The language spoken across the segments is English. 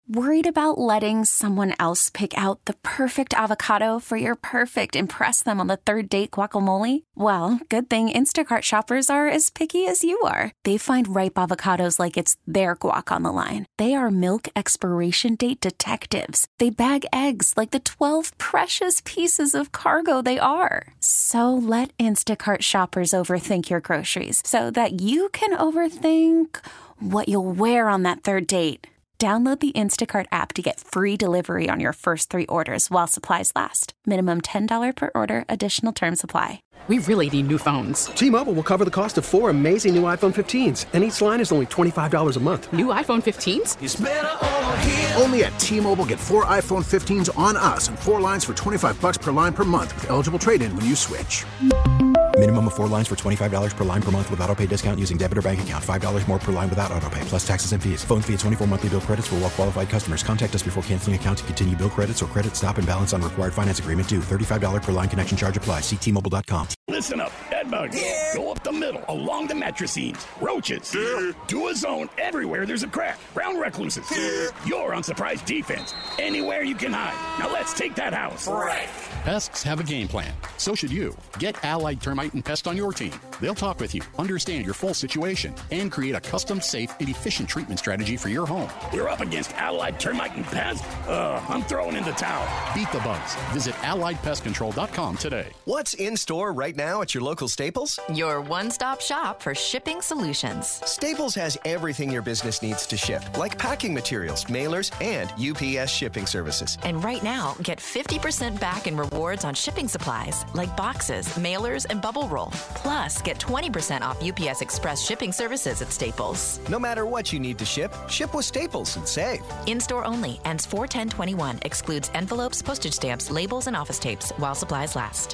Worried about letting someone else pick out the perfect avocado for your perfect impress them on the third date guacamole? Well, good thing Instacart shoppers are as picky as you are. They find ripe avocados like it's their guac on the line. They are milk expiration date detectives. They bag eggs like the 12 precious pieces of cargo they are. So let Instacart shoppers overthink your groceries so that you can overthink what you'll wear on that third date. Download the Instacart app to get free delivery on your first 3 orders while supplies last. Minimum $10 per order. Additional terms apply. We really need new phones. T-Mobile will cover the cost of 4 amazing new iPhone 15s, and each line is only $25 a month. New iPhone 15s? It's better over here. Only at T-Mobile, get 4 iPhone 15s on us and 4 lines for $25 per line per month with eligible trade-in when you switch. Minimum of 4 lines for $25 per line per month with autopay discount using debit or bank account. $5 more per line without autopay, plus taxes and fees. Phone fee at 24 monthly bill credits for well-qualified customers. Contact us before canceling account to continue bill credits or credit stop and balance on required finance agreement due. $35 per line connection charge applies. See T-Mobile.com. Listen up, bedbugs. Yeah. Go up the middle, along the mattress seams. Roaches. Yeah. Do a zone everywhere there's a crack. Brown recluses. Yeah. You're on surprise defense. Anywhere you can hide. Now let's take that house. Right. Pests have a game plan. So should you. Get Allied Termite and Pest on your team. They'll talk with you, understand your full situation, and create a custom, safe, and efficient treatment strategy for your home. We're up against Allied Termite and Pest? I'm throwing in the towel. Beat the bugs. Visit AlliedPestControl.com today. What's in store right now at your local Staples? Your one-stop shop for shipping solutions. Staples has everything your business needs to ship, like packing materials, mailers, and UPS shipping services. And right now, get 50% back in rewards on shipping supplies, like boxes, mailers, and bubble roll. Plus, get 20% off UPS Express shipping services at Staples. No matter what you need to ship with Staples and save. In-store only. Ends 4/10/21. Excludes envelopes, postage stamps, labels, and office tapes while supplies last.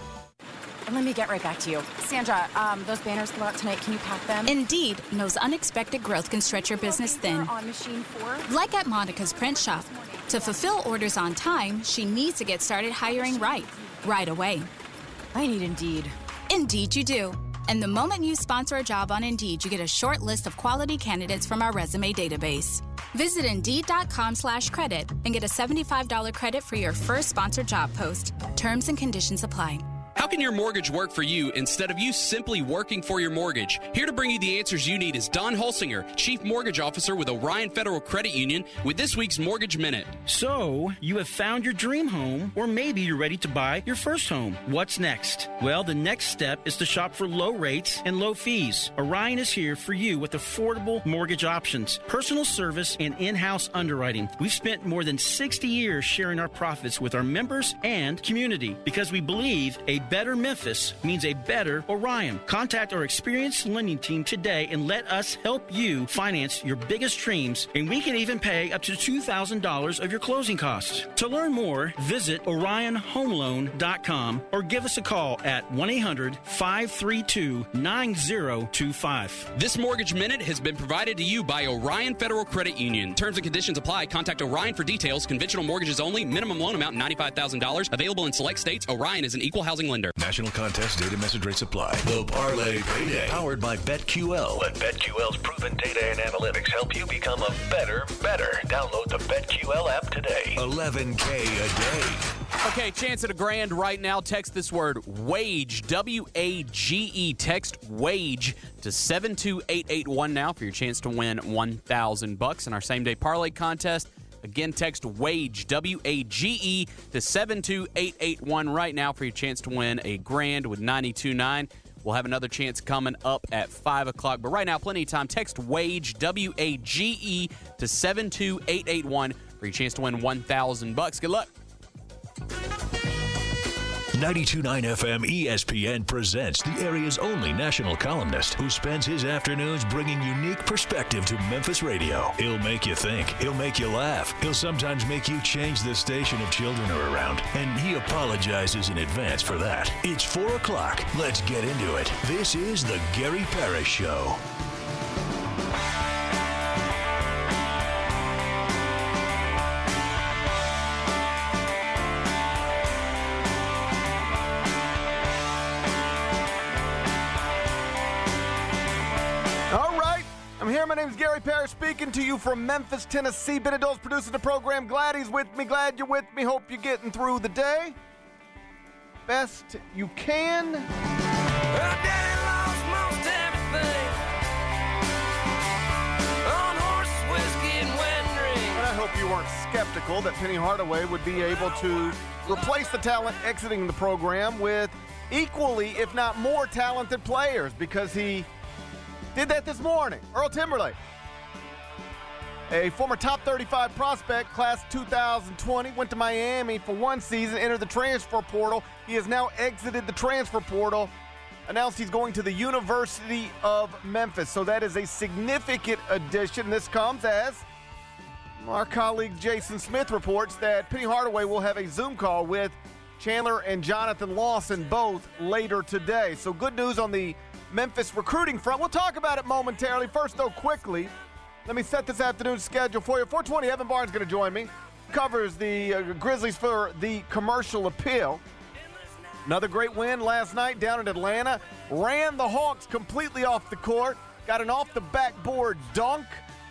Let me get right back to you. Sandra, those banners go out tonight. Can you pack them? Indeed knows unexpected growth can stretch your business thin. On machine 4? Like at Monica's Print Shop. To fulfill orders on time, she needs to get started hiring right away. I need Indeed. Indeed you do. And the moment you sponsor a job on Indeed, you get a short list of quality candidates from our resume database. Visit Indeed.com/credit and get a $75 credit for your first sponsored job post. Terms and conditions apply. How can your mortgage work for you instead of you simply working for your mortgage? Here to bring you the answers you need is Don Holsinger, Chief Mortgage Officer with Orion Federal Credit Union, with this week's Mortgage Minute. So, you have found your dream home, or maybe you're ready to buy your first home. What's next? Well, the next step is to shop for low rates and low fees. Orion is here for you with affordable mortgage options, personal service, and in-house underwriting. We've spent more than 60 years sharing our profits with our members and community because we believe a better Memphis means a better Orion. Contact our experienced lending team today and let us help you finance your biggest dreams, and we can even pay up to $2,000 of your closing costs. To learn more, visit OrionHomeLoan.com or give us a call at 1-800-532-9025. This Mortgage Minute has been provided to you by Orion Federal Credit Union. Terms and conditions apply. Contact Orion for details. Conventional mortgages only. Minimum loan amount $95,000. Available in select states. Orion is an equal housing lender. National Contest Data Message Rate Supply. The Parlay Payday. Powered by BetQL. Let BetQL's proven data and analytics help you become a better. Download the BetQL app today. $11K a day. Okay, chance at a grand right now. Text this word WAGE, W-A-G-E. Text WAGE to 72881 now for your chance to win $1,000 in our same-day parlay contest. Again, text WAGE, W-A-G-E, to 72881 right now for your chance to win a grand with 92.9. We'll have another chance coming up at 5 o'clock. But right now, plenty of time. Text WAGE, W-A-G-E, to 72881 for your chance to win $1,000. Good luck. 92.9 FM ESPN presents the area's only national columnist who spends his afternoons bringing unique perspective to Memphis radio. He'll make you think. He'll make you laugh. He'll sometimes make you change the station if children are around. And he apologizes in advance for that. It's 4 o'clock. Let's get into it. This is the Gary Parrish Show. here. My name is Gary Parrish, speaking to you from Memphis, Tennessee. Ben Adole's producing the program. Glad he's with me. Glad you're with me. Hope you're getting through the day best you can. Well, Daddy lost most everything on horses, whiskey, and wedding rings. And I hope you weren't skeptical that Penny Hardaway would be able to replace the talent exiting the program with equally, if not more, talented players, because he did that this morning. Earl Timberlake, a former top 35 prospect, class 2020, went to Miami for one season, entered the transfer portal. He has now exited the transfer portal, announced he's going to the University of Memphis. So that is a significant addition. This comes as our colleague Jason Smith reports that Penny Hardaway will have a Zoom call with Chandler and Jonathan Lawson both later today. So good news on the Memphis recruiting front. We'll talk about it momentarily. First, though, quickly, let me set this afternoon's schedule for you. 4:20, Evan Barnes going to join me. Covers the Grizzlies for the Commercial Appeal. Another great win last night down in Atlanta. Ran the Hawks completely off the court. Got an off-the-backboard dunk.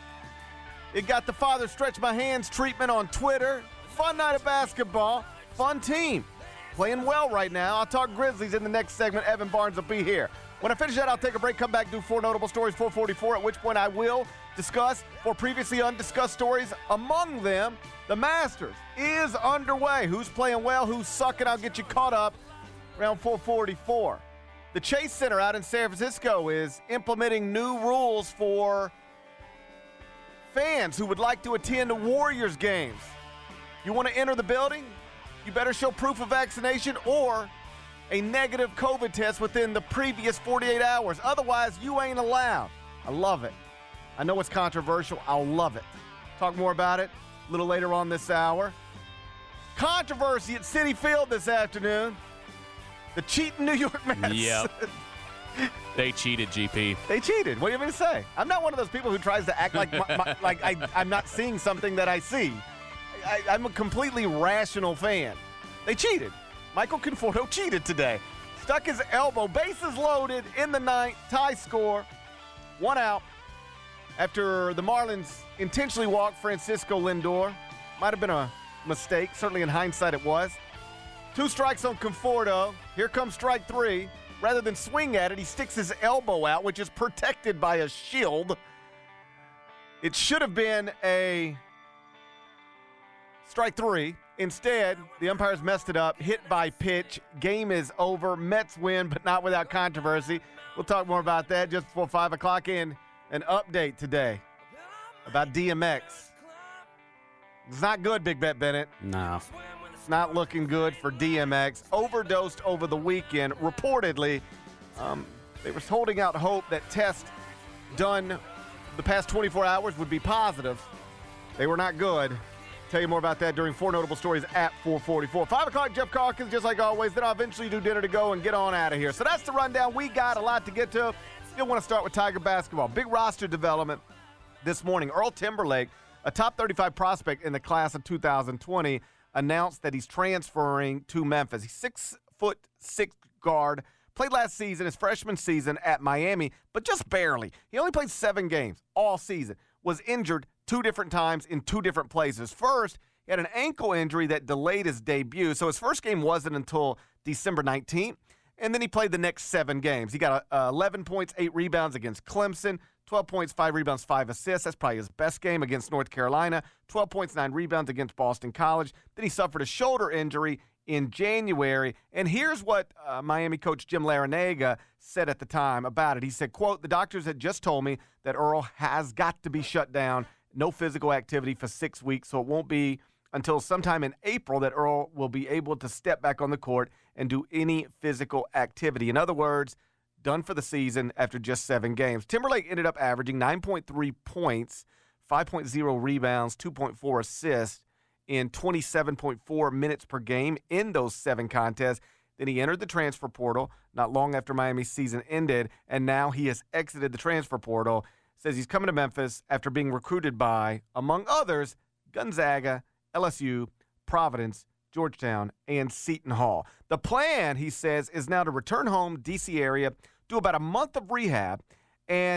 It got the Father Stretch My Hands treatment on Twitter. Fun night of basketball. Fun team. Playing well right now. I'll talk Grizzlies in the next segment. Evan Barnes will be here. When I finish that, I'll take a break, come back, do 4 notable stories, 4:44, at which point I will discuss 4 previously undiscussed stories. Among them, the Masters is underway. Who's playing well, who's sucking? I'll get you caught up around 4:44. The Chase Center out in San Francisco is implementing new rules for fans who would like to attend Warriors games. You want to enter the building? You better show proof of vaccination or a negative COVID test within the previous 48 hours. Otherwise, you ain't allowed. I love it. I know it's controversial. I'll love it. Talk more about it a little later on this hour. Controversy at Citi Field this afternoon. The cheating New York Mets. Yep. They cheated, GP. They cheated. What do you want me to say? I'm not one of those people who tries to act like I'm not seeing something that I see. I'm a completely rational fan. They cheated. Michael Conforto cheated today. Stuck his elbow, bases loaded in the ninth, tie score, 1 out. After the Marlins intentionally walked Francisco Lindor. Might have been a mistake. Certainly in hindsight it was. 2 strikes on Conforto. Here comes strike 3. Rather than swing at it, he sticks his elbow out, which is protected by a shield. It should have been a strike 3. Instead, the umpires messed it up. Hit by pitch. Game is over. Mets win, but not without controversy. We'll talk more about that just before 5 o'clock. And an update today about DMX. It's not good, Big Bet Bennett. No. It's not looking good for DMX. Overdosed over the weekend. Reportedly, they were holding out hope that tests done the past 24 hours would be positive. They were not good. Tell you more about that during 4 notable stories at 4:44. 5 o'clock, Jeff Calkins, just like always. Then I'll eventually do dinner to go and get on out of here. So that's the rundown. We got a lot to get to. Still want to start with Tiger basketball. Big roster development this morning. Earl Timberlake, a top 35 prospect in the class of 2020, announced that he's transferring to Memphis. He's 6'6" guard. Played last season, his freshman season at Miami, but just barely. He only played 7 games all season. Was injured 2 different times in 2 different places. First, he had an ankle injury that delayed his debut, so his first game wasn't until December 19th, and then he played the next 7 games. He got 11 points, 8 rebounds against Clemson, 12 points, 5 rebounds, 5 assists. That's probably his best game against North Carolina. 12 points, 9 rebounds against Boston College. Then he suffered a shoulder injury in January. And here's what Miami coach Jim Larinaga said at the time about it. He said, quote, "The doctors had just told me that Earl has got to be shut down. No physical activity for 6 weeks, so it won't be until sometime in April that Earl will be able to step back on the court and do any physical activity." In other words, done for the season after just 7 games. Timberlake ended up averaging 9.3 points, 5.0 rebounds, 2.4 assists in 27.4 minutes per game in those 7 contests. Then he entered the transfer portal not long after Miami's season ended, and now he has exited the transfer portal. Says he's coming to Memphis after being recruited by, among others, Gonzaga, LSU, Providence, Georgetown, and Seton Hall. The plan, he says, is now to return home, D.C. area, do about a month of rehab, and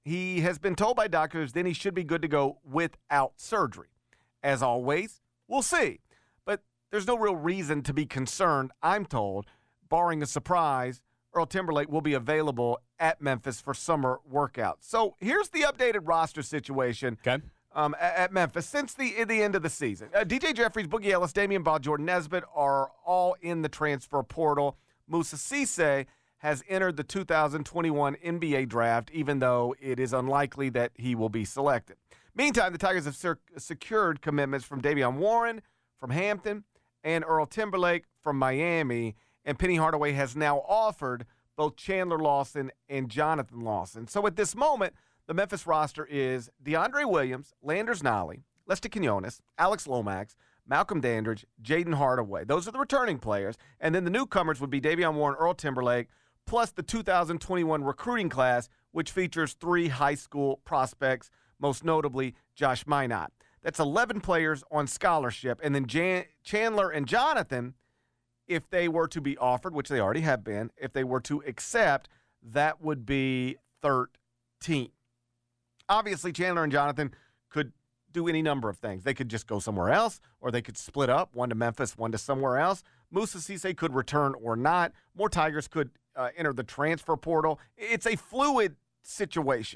he has been told by doctors then he should be good to go without surgery. As always, we'll see. But there's no real reason to be concerned, I'm told. Barring a surprise, Earl Timberlake will be available at Memphis for summer workouts. So here's the updated roster situation at Memphis since the end of the season. DJ Jeffries, Boogie Ellis, Damian Baugh, Jordan Nesbitt are all in the transfer portal. Moussa Cisse has entered the 2021 NBA draft, even though it is unlikely that he will be selected. Meantime, the Tigers have secured commitments from Davion Warren from Hampton and Earl Timberlake from Miami, and Penny Hardaway has now offered both Chandler Lawson and Jonathan Lawson. So at this moment, the Memphis roster is DeAndre Williams, Landers Nolley, Lester Quinones, Alex Lomax, Malcolm Dandridge, Jaden Hardaway. Those are the returning players. And then the newcomers would be Davion Warren, Earl Timberlake, plus the 2021 recruiting class, which features 3 high school prospects, most notably Josh Minot. That's 11 players on scholarship. And then Chandler and Jonathan, if they were to be offered, which they already have been, if they were to accept, that would be 13. Obviously, Chandler and Jonathan could do any number of things. They could just go somewhere else, or they could split up, one to Memphis, one to somewhere else. Moussa Cisse could return or not. More Tigers could enter the transfer portal. It's a fluid situation.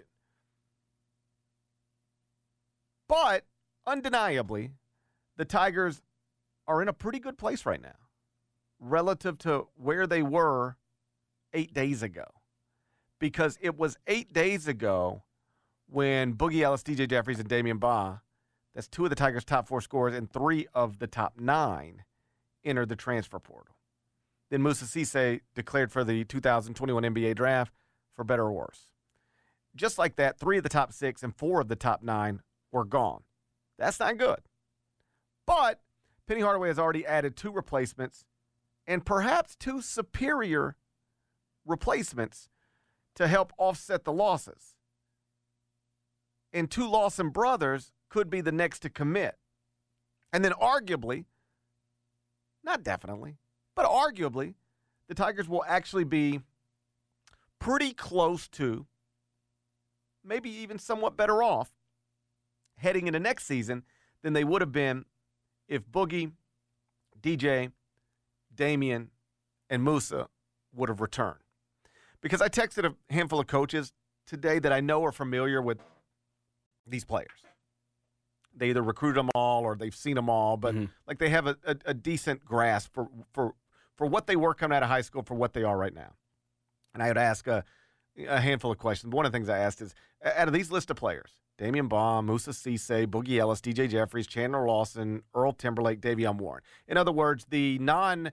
But undeniably, the Tigers are in a pretty good place right now relative to where they were 8 days ago. Because it was 8 days ago when Boogie Ellis, DJ Jeffries, and Damian Baugh, that's 2 of the Tigers' top 4 scorers and 3 of the top 9, entered the transfer portal. Then Moussa Cisse declared for the 2021 NBA draft, for better or worse. Just like that, 3 of the top 6 and 4 of the top 9 were gone. That's not good. But Penny Hardaway has already added 2 replacements and perhaps 2 superior replacements to help offset the losses. And 2 Lawson brothers could be the next to commit. And then arguably, not definitely, but arguably, the Tigers will actually be pretty close to, maybe even somewhat better off, heading into next season than they would have been if Boogie, DJ, Damian, and Moussa would have returned. Because I texted a handful of coaches today that I know are familiar with these players. They either recruited them all or they've seen them all, but like they have a decent grasp for what they were coming out of high school, for what they are right now. And I would ask a handful of questions. One of the things I asked is, out of these list of players, Damian Baugh, Moussa Cisse, Boogie Ellis, DJ Jeffries, Chandler Lawson, Earl Timberlake, Davion Warren. In other words, the non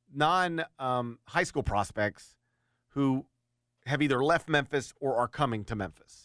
high school prospects who have either left Memphis or are coming to Memphis.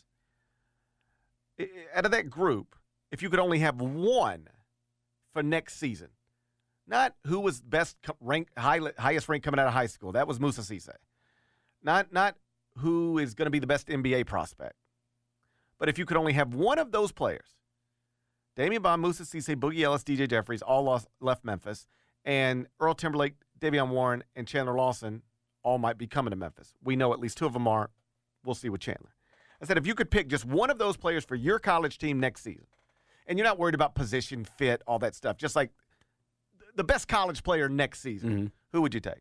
Out of that group, if you could only have one for next season, not who was best ranked, highest ranked coming out of high school, that was Moussa Cisse. Not who is going to be the best NBA prospect. But if you could only have one of those players, Damian Baugh, Moussa Cisse, Boogie Ellis, DJ Jeffries, all left Memphis, and Earl Timberlake, Davion Warren, and Chandler Lawson all might be coming to Memphis. We know at least 2 of them are. We'll see with Chandler. I said if you could pick just one of those players for your college team next season, and you're not worried about position, fit, all that stuff, just like the best college player next season, who would you take?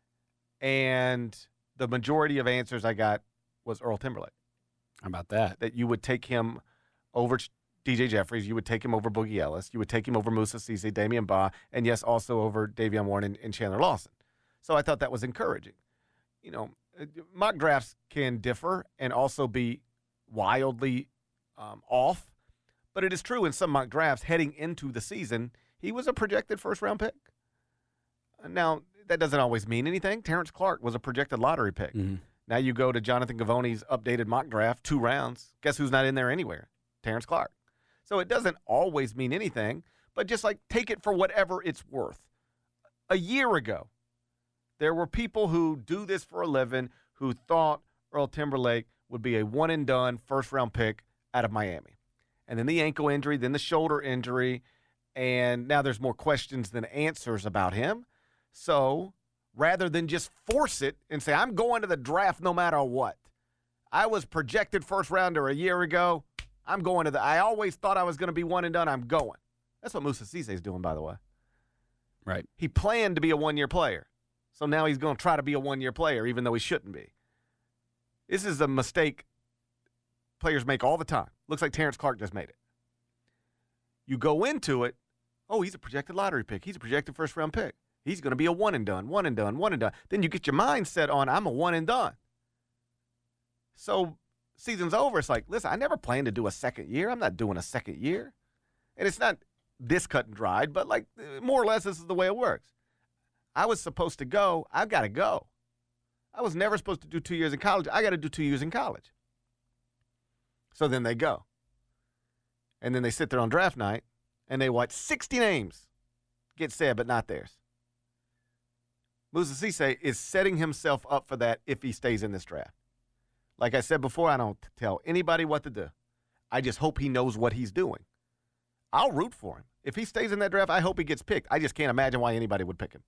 And the majority of answers I got was Earl Timberlake. How about that? That you would take him over DJ Jeffries, you would take him over Boogie Ellis, you would take him over Moussa Cisse, Damian Baugh, and yes, also over Davion Warren and Chandler Lawson. So I thought that was encouraging. You know, mock drafts can differ and also be wildly off, but it is true in some mock drafts heading into the season, he was a projected first-round pick. Now, that doesn't always mean anything. Terrence Clark was a projected lottery pick. Now you go to Jonathan Gavoni's updated mock draft, 2 rounds. Guess who's not in there anywhere? Terrence Clark. So it doesn't always mean anything, but just like take it for whatever it's worth. A year ago, there were people who do this for a living who thought Earl Timberlake would be a one-and-done first-round pick out of Miami. And then the ankle injury, then the shoulder injury, and now there's more questions than answers about him. So rather than just force it and say, I'm going to the draft no matter what, I was projected first rounder a year ago. I'm going to I always thought I was going to be one and done. I'm going. That's what Moussa Cisse is doing, by the way. Right. He planned to be a one-year player. So now he's going to try to be a one-year player, even though he shouldn't be. This is a mistake players make all the time. Looks like Terrence Clark just made it. You go into it, oh, he's a projected lottery pick. He's a projected first-round pick. He's going to be a one and done, one and done, one and done. Then you get your mind set on, I'm a one and done. So season's over. It's like, listen, I never planned to do a second year. I'm not doing a second year. And it's not this cut and dried, but like more or less this is the way it works. I was supposed to go. I've got to go. I was never supposed to do 2 years in college. I got to do 2 years in college. So then they go. And then they sit there on draft night and they watch 60 names get said, but not theirs. Moussa Cisse is setting himself up for that if he stays in this draft. Like I said before, I don't tell anybody what to do. I just hope he knows what he's doing. I'll root for him. If he stays in that draft, I hope he gets picked. I just can't imagine why anybody would pick him.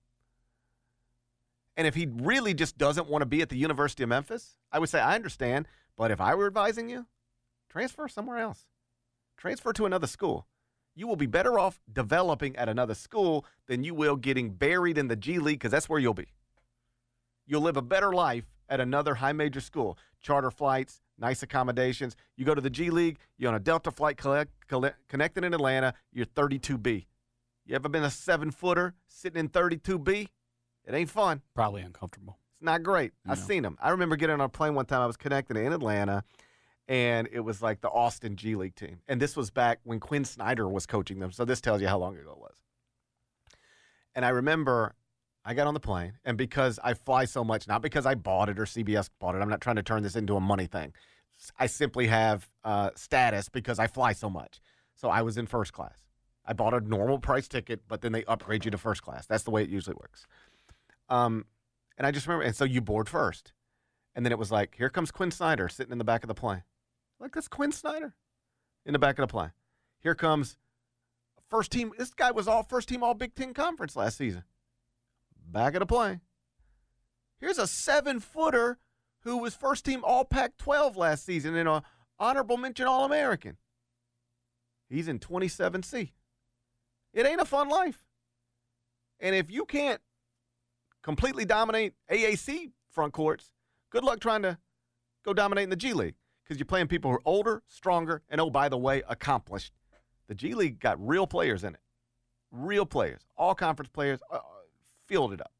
And if he really just doesn't want to be at the University of Memphis, I would say, I understand, but if I were advising you, transfer somewhere else. Transfer to another school. You will be better off developing at another school than you will getting buried in the G League, because that's where you'll be. You'll live a better life at another high major school. Charter flights, nice accommodations. You go to the G League, you're on a Delta flight connected in Atlanta, you're 32B. You ever been a 7-footer sitting in 32B? It ain't fun. Probably uncomfortable. It's not great. No. I've seen them. I remember getting on a plane one time. I was connected in Atlanta, and it was like the Austin G League team. And this was back when Quinn Snyder was coaching them. So this tells you how long ago it was. And I remember I got on the plane, and because I fly so much, not because I bought it or CBS bought it, I'm not trying to turn this into a money thing. I simply have status because I fly so much. So I was in first class. I bought a normal price ticket, but then they upgrade you to first class. That's the way it usually works. And I just remember, and so you board first. And then it was like, here comes Quinn Snyder sitting in the back of the plane. Like, that's Quinn Snyder in the back of the plane. Here comes first team. This guy was all first team all Big Ten Conference last season. Back of the plane. Here's a 7-footer who was first team all Pac-12 last season and an honorable mention All-American. He's in 27C. It ain't a fun life. And if you can't completely dominate AAC front courts, good luck trying to go dominate in the G League, because you're playing people who are older, stronger, and, oh, by the way, accomplished. The G League got real players in it. Real players. All conference players fielded up.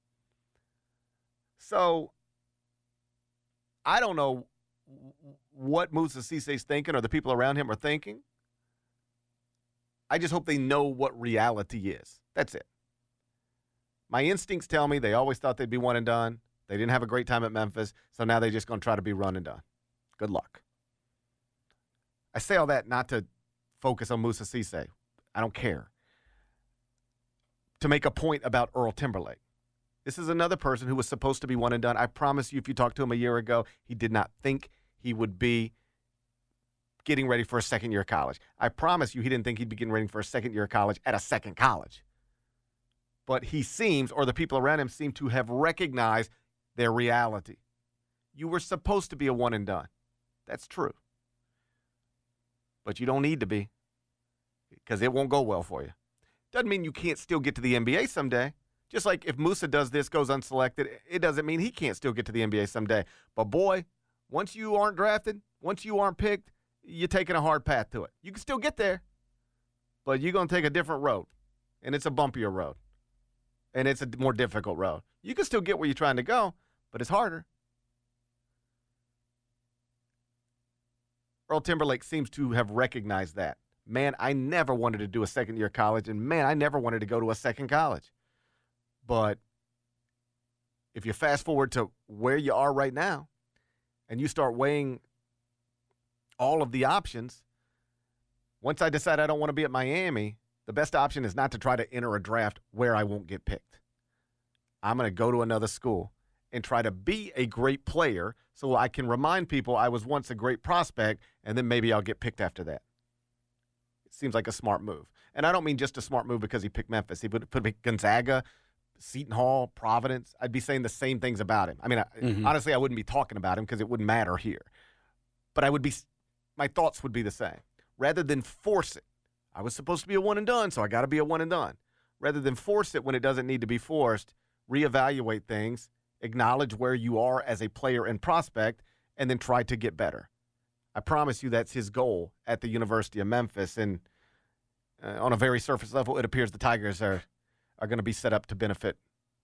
So I don't know what Moussa Cisse is thinking or the people around him are thinking. I just hope they know what reality is. That's it. My instincts tell me they always thought they'd be one and done. They didn't have a great time at Memphis, so now they're just going to try to be run and done. Good luck. I say all that not to focus on Moussa Cisse. I don't care. To make a point about Earl Timberlake. This is another person who was supposed to be one and done. I promise you, if you talked to him a year ago, he did not think he would be getting ready for a second year of college. I promise you, he didn't think he'd be getting ready for a second year of college at a second college. But he seems, or the people around him seem to have recognized their reality. You were supposed to be a one and done. That's true. But you don't need to be, because it won't go well for you. Doesn't mean you can't still get to the NBA someday. Just like if Moussa does this, goes unselected, it doesn't mean he can't still get to the NBA someday. But boy, once you aren't drafted, once you aren't picked, you're taking a hard path to it. You can still get there, but you're going to take a different road, and it's a bumpier road, and it's a more difficult road. You can still get where you're trying to go, but it's harder. Earl Timberlake seems to have recognized that. Man, I never wanted to do a second year of college, and man, I never wanted to go to a second college. But if you fast forward to where you are right now, and you start weighing all of the options, once I decide I don't want to be at Miami, the best option is not to try to enter a draft where I won't get picked. I'm going to go to another school and try to be a great player so I can remind people I was once a great prospect, and then maybe I'll get picked after that. It seems like a smart move. And I don't mean just a smart move because he picked Memphis. He put Gonzaga, Seton Hall, Providence, I'd be saying the same things about him. I mean, honestly, I wouldn't be talking about him because it wouldn't matter here. But my thoughts would be the same. Rather than force it, I was supposed to be a one and done, so I got to be a one and done. Rather than force it when it doesn't need to be forced, reevaluate things, acknowledge where you are as a player and prospect, and then try to get better. I promise you that's his goal at the University of Memphis. And on a very surface level, it appears the Tigers are going to be set up to benefit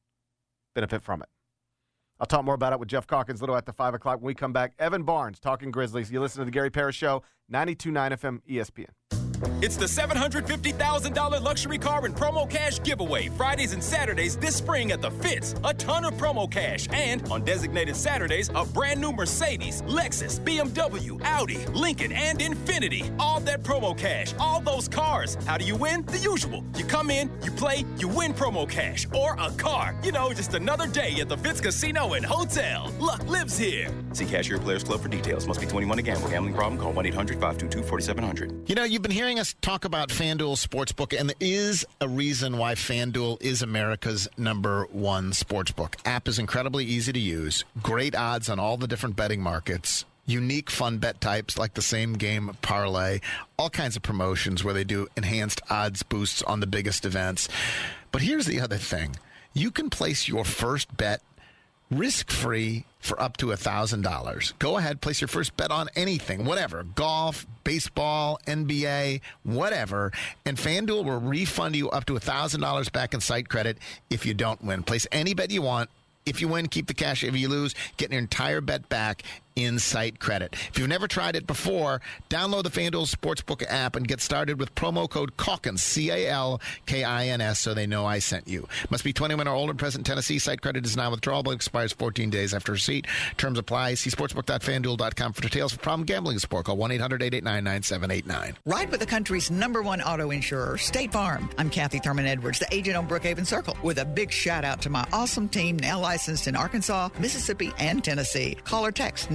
from it. I'll talk more about it with Jeff Calkins a little after 5 o'clock. When we come back, Evan Barnes talking Grizzlies. You listen to the Gary Parrish Show, 92.9 FM ESPN. It's the $750,000 luxury car and promo cash giveaway Fridays and Saturdays this spring at the Fitz. A ton of promo cash. And on designated Saturdays, a brand new Mercedes, Lexus, BMW, Audi, Lincoln, and Infiniti. All that promo cash. All those cars. How do you win? The usual. You come in, you play, you win promo cash. Or a car. You know, just another day at the Fitz Casino and Hotel. Luck lives here. See Cashier Players Club for details. Must be 21 to gamble. Gambling problem? Call 1-800-522-4700. You know, you've been hearing us talk about FanDuel Sportsbook, and there is a reason why FanDuel is America's #1 sportsbook. App is incredibly easy to use, great odds on all the different betting markets, unique fun bet types like the same game parlay, all kinds of promotions where they do enhanced odds boosts on the biggest events. But here's the other thing. You can place your first bet risk-free for up to $1,000. Go ahead, place your first bet on anything, whatever, golf, baseball, NBA, whatever, and FanDuel will refund you up to $1,000 back in site credit if you don't win. Place any bet you want. If you win, keep the cash. If you lose, get your entire bet back in site credit. If you've never tried it before, download the FanDuel Sportsbook app and get started with promo code Calkins, CALKINS, so they know I sent you. Must be 21 or older, present in Tennessee. Site credit is non-withdrawable. Expires 14 days after receipt. Terms apply. See sportsbook.fanduel.com for details. For problem gambling support, call 1-800-889-9789. Ride with the country's #1 auto insurer, State Farm. I'm Kathy Thurman Edwards, the agent on Brookhaven Circle, with a big shout out to my awesome team now licensed in Arkansas, Mississippi, and Tennessee. Call or text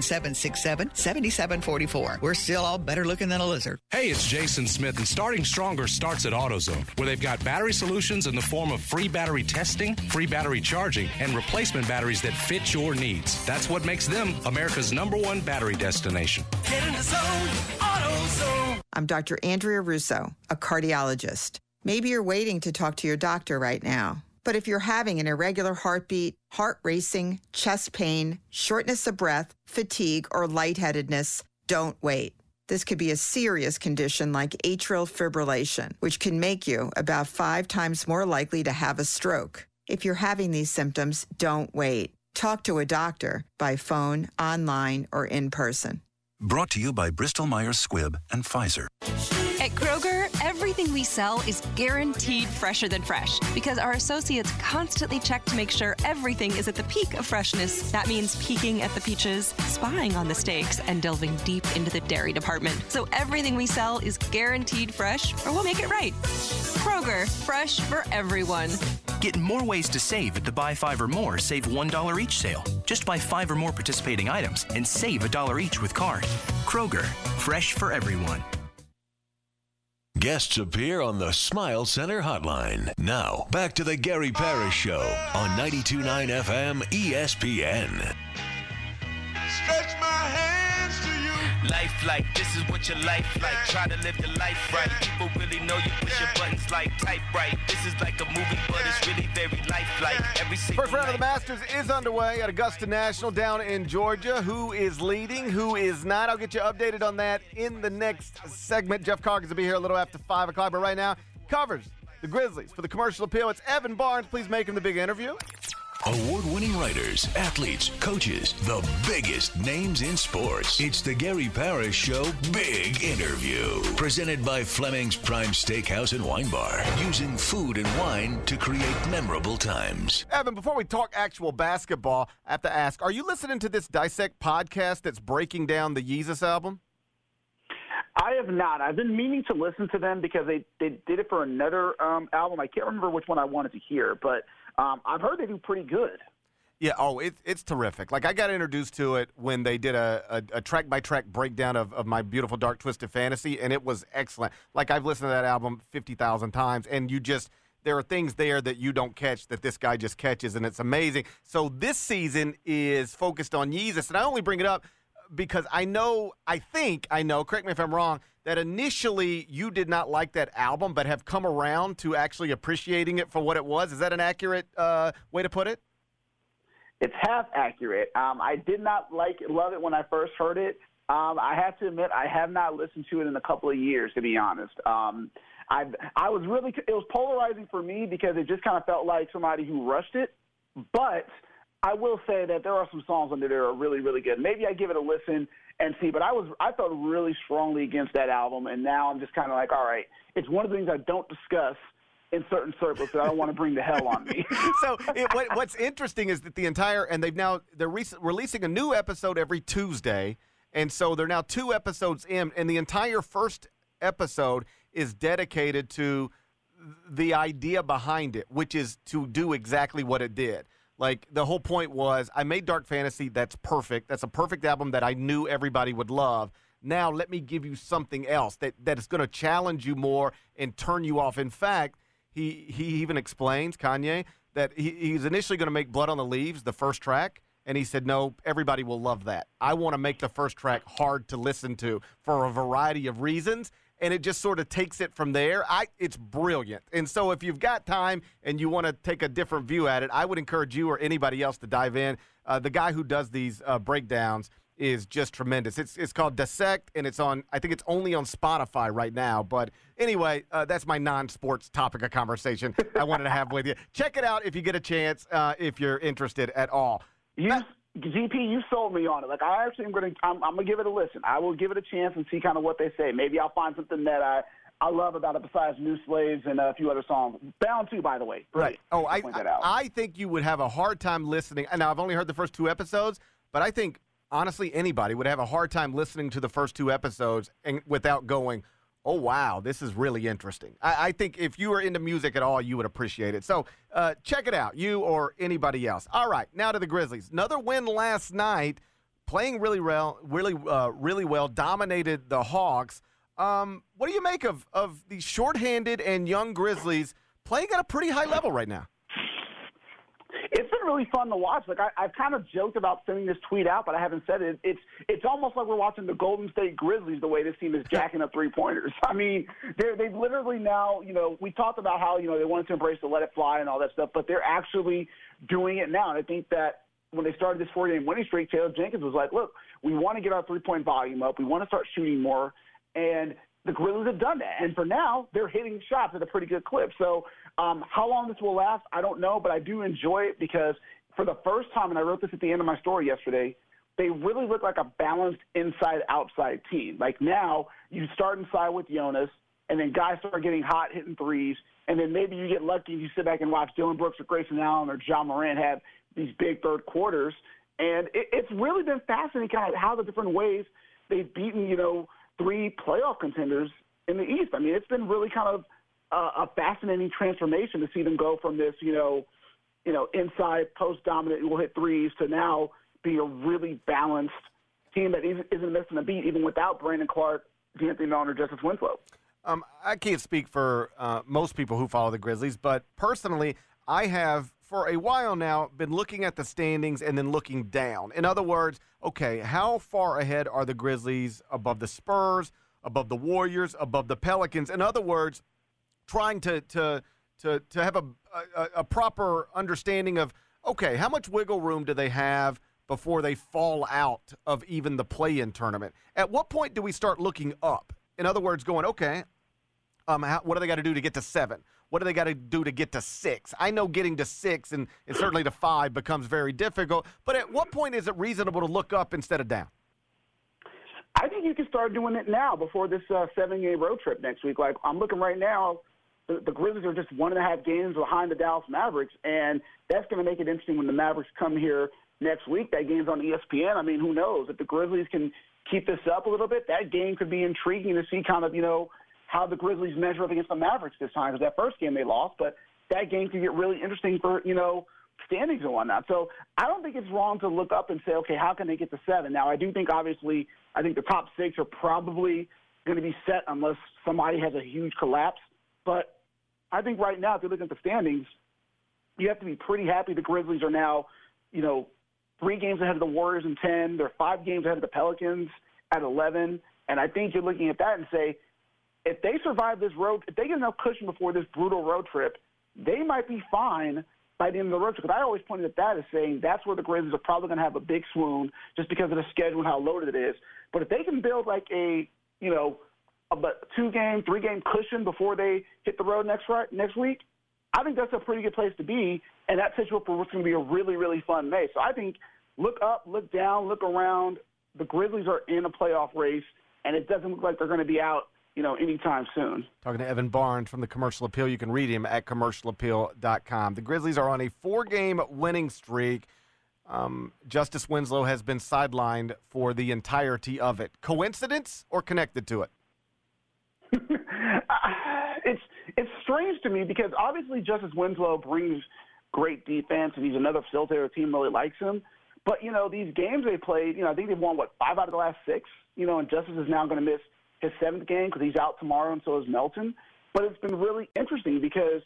901-767-7744. We're still all better looking than a lizard. Hey, it's Jason Smith, and Starting Stronger starts at AutoZone, where they've got battery solutions in the form of free battery testing, free battery charging, and replacement batteries that fit your needs. That's what makes them America's #1 battery destination. Get in the zone, AutoZone. I'm Dr. Andrea Russo, a cardiologist. Maybe you're waiting to talk to your doctor right now. But if you're having an irregular heartbeat, heart racing, chest pain, shortness of breath, fatigue, or lightheadedness, don't wait. This could be a serious condition like atrial fibrillation, which can make you about 5 times more likely to have a stroke. If you're having these symptoms, don't wait. Talk to a doctor by phone, online, or in person. Brought to you by Bristol-Myers Squibb and Pfizer. At Kroger, everything we sell is guaranteed fresher than fresh because our associates constantly check to make sure everything is at the peak of freshness. That means peeking at the peaches, spying on the steaks, and delving deep into the dairy department. So everything we sell is guaranteed fresh, or we'll make it right. Kroger, fresh for everyone. Get more ways to save at the Buy 5 or More Save $1 each sale. Just buy 5 or more participating items and save $1 each with card. Kroger, fresh for everyone. Guests appear on the Smile Center hotline. Now, back to the Gary Parrish Show on 92.9 FM ESPN. Stretch my hands to you. Life like this is what your life like. Try to live the life right. People really know you push your buttons like type right. This is like a movie, but it's really very lifelike. Every single First round of the Masters is underway at Augusta National down in Georgia. Who is leading? Who is not? I'll get you updated on that in the next segment. Jeff Calkins will be here a little after 5 o'clock, but right now, covers the Grizzlies for the Commercial Appeal. It's Evan Barnes. Please make him the big interview. Award-winning writers, athletes, coaches, the biggest names in sports. It's the Gary Parrish Show Big Interview. Presented by Fleming's Prime Steakhouse and Wine Bar. Using food and wine to create memorable times. Evan, before we talk actual basketball, I have to ask, are you listening to this Dissect podcast that's breaking down the Yeezus album? I have not. I've been meaning to listen to them because they did it for another album. I can't remember which one I wanted to hear, but I've heard they do pretty good. Yeah, it's terrific. Like, I got introduced to it when they did a track-by-track breakdown of My Beautiful Dark Twisted Fantasy, and it was excellent. Like, I've listened to that album 50,000 times, and there are things there that you don't catch that this guy just catches, and it's amazing. So this season is focused on Yeezus, and I only bring it up because I think I know, correct me if I'm wrong, that initially you did not like that album but have come around to actually appreciating it for what it was. Is that an accurate way to put it? It's half accurate. I did not love it when I first heard it. I have to admit I have not listened to it in a couple of years, to be honest. it was polarizing for me because it just kind of felt like somebody who rushed it. But I will say that there are some songs on there that are really, really good. Maybe I give it a listen and see. But I felt really strongly against that album, and now I'm just kind of like, all right, it's one of the things I don't discuss in certain circles, so I don't want to bring the hell on me. So what's interesting is that they're releasing a new episode every Tuesday, and so they're now 2 episodes in, and the entire first episode is dedicated to the idea behind it, which is to do exactly what it did. Like, the whole point was, I made Dark Fantasy. That's perfect. That's a perfect album that I knew everybody would love. Now let me give you something else that is going to challenge you more and turn you off. In fact, he even explains, Kanye, that he's initially going to make Blood on the Leaves the first track, and he said, no, everybody will love that. I want to make the first track hard to listen to for a variety of reasons. And it just sort of takes it from there. It's brilliant. And so if you've got time and you want to take a different view at it, I would encourage you or anybody else to dive in. The guy who does these breakdowns is just tremendous. It's called Dissect, and I think it's only on Spotify right now. But anyway, that's my non-sports topic of conversation I wanted to have with you. Check it out if you get a chance, if you're interested at all. GP, you sold me on it. Like, I'm gonna give it a listen. I will give it a chance and see kind of what they say. Maybe I'll find something that I love about it besides New Slaves and a few other songs. Bound 2, by the way. Right. Oh, I think you would have a hard time listening. And now I've only heard the first 2 episodes, but I think honestly anybody would have a hard time listening to the first 2 episodes and without going, oh, wow, this is really interesting. I think if you were into music at all, you would appreciate it. So check it out, you or anybody else. All right, now to the Grizzlies. Another win last night, playing really well, dominated the Hawks. What do you make of these shorthanded and young Grizzlies playing at a pretty high level right now? It's been really fun to watch. Like, I've kind of joked about sending this tweet out, but I haven't said it. It's almost like we're watching the Golden State Grizzlies the way this team is jacking up three-pointers. I mean, they've literally now, we talked about how, they wanted to embrace the let it fly and all that stuff, but they're actually doing it now. And I think that when they started this 4-game winning streak, Taylor Jenkins was like, look, we want to get our three-point volume up. We want to start shooting more. And the Grizzlies have done that. And for now, they're hitting shots at a pretty good clip. So how long this will last, I don't know, but I do enjoy it because for the first time, and I wrote this at the end of my story yesterday, they really look like a balanced inside-outside team. Like, now you start inside with Jonas, and then guys start getting hot, hitting threes, and then maybe you get lucky and you sit back and watch Dillon Brooks or Grayson Allen or Ja Morant have these big third quarters. And it's really been fascinating kind of how the different ways they've beaten, 3 playoff contenders in the East. I mean, it's been really kind of a fascinating transformation to see them go from this, inside post-dominant will hit threes to now be a really balanced team that isn't missing a beat even without Brandon Clark, D'Anthony Melton, or Justice Winslow. I can't speak for most people who follow the Grizzlies, but personally, I have for a while now been looking at the standings and then looking down. In other words, okay, how far ahead are the Grizzlies above the Spurs, above the Warriors, above the Pelicans? In other words, trying to have a proper understanding of, okay, how much wiggle room do they have before they fall out of even the play-in tournament? At what point do we start looking up? In other words, going, okay, what do they got to do to get to 7? What do they got to do to get to 6? I know getting to 6 and certainly to 5 becomes very difficult, but at what point is it reasonable to look up instead of down? I think you can start doing it now before this 7-game road trip next week. Like, I'm looking right now, the Grizzlies are just 1.5 games behind the Dallas Mavericks, and that's going to make it interesting when the Mavericks come here next week. That game's on ESPN. I mean, who knows? If the Grizzlies can keep this up a little bit, that game could be intriguing to see kind of, how the Grizzlies measure up against the Mavericks this time, because that first game they lost, but that game could get really interesting for, standings and whatnot. So I don't think it's wrong to look up and say, okay, how can they get to 7? Now, I do think, obviously, the top 6 are probably going to be set unless somebody has a huge collapse. But I think right now, if you look at the standings, you have to be pretty happy the Grizzlies are now, 3 games ahead of the Warriors in 10. They're 5 games ahead of the Pelicans at 11. And I think you're looking at that and say, if they survive this road, if they get enough cushion before this brutal road trip, they might be fine by the end of the road trip. Because I always pointed at that as saying that's where the Grizzlies are probably going to have a big swoon just because of the schedule and how loaded it is. But if they can build like a 2-game, 3-game cushion before they hit the road next week, I think that's a pretty good place to be, and that sets you up for what's going to be a really, really fun May. So I think look up, look down, look around. The Grizzlies are in a playoff race, and it doesn't look like they're going to be out, anytime soon. Talking to Evan Barnes from the Commercial Appeal. You can read him at commercialappeal.com. The Grizzlies are on a 4-game winning streak. Justice Winslow has been sidelined for the entirety of it. Coincidence or connected to it? It's strange to me because obviously Justice Winslow brings great defense and he's another facilitator. The team really likes him. But, these games they played, I think they've won, 5 out of the last 6? And Justice is now going to miss his 7th game because he's out tomorrow and so is Melton. But it's been really interesting because,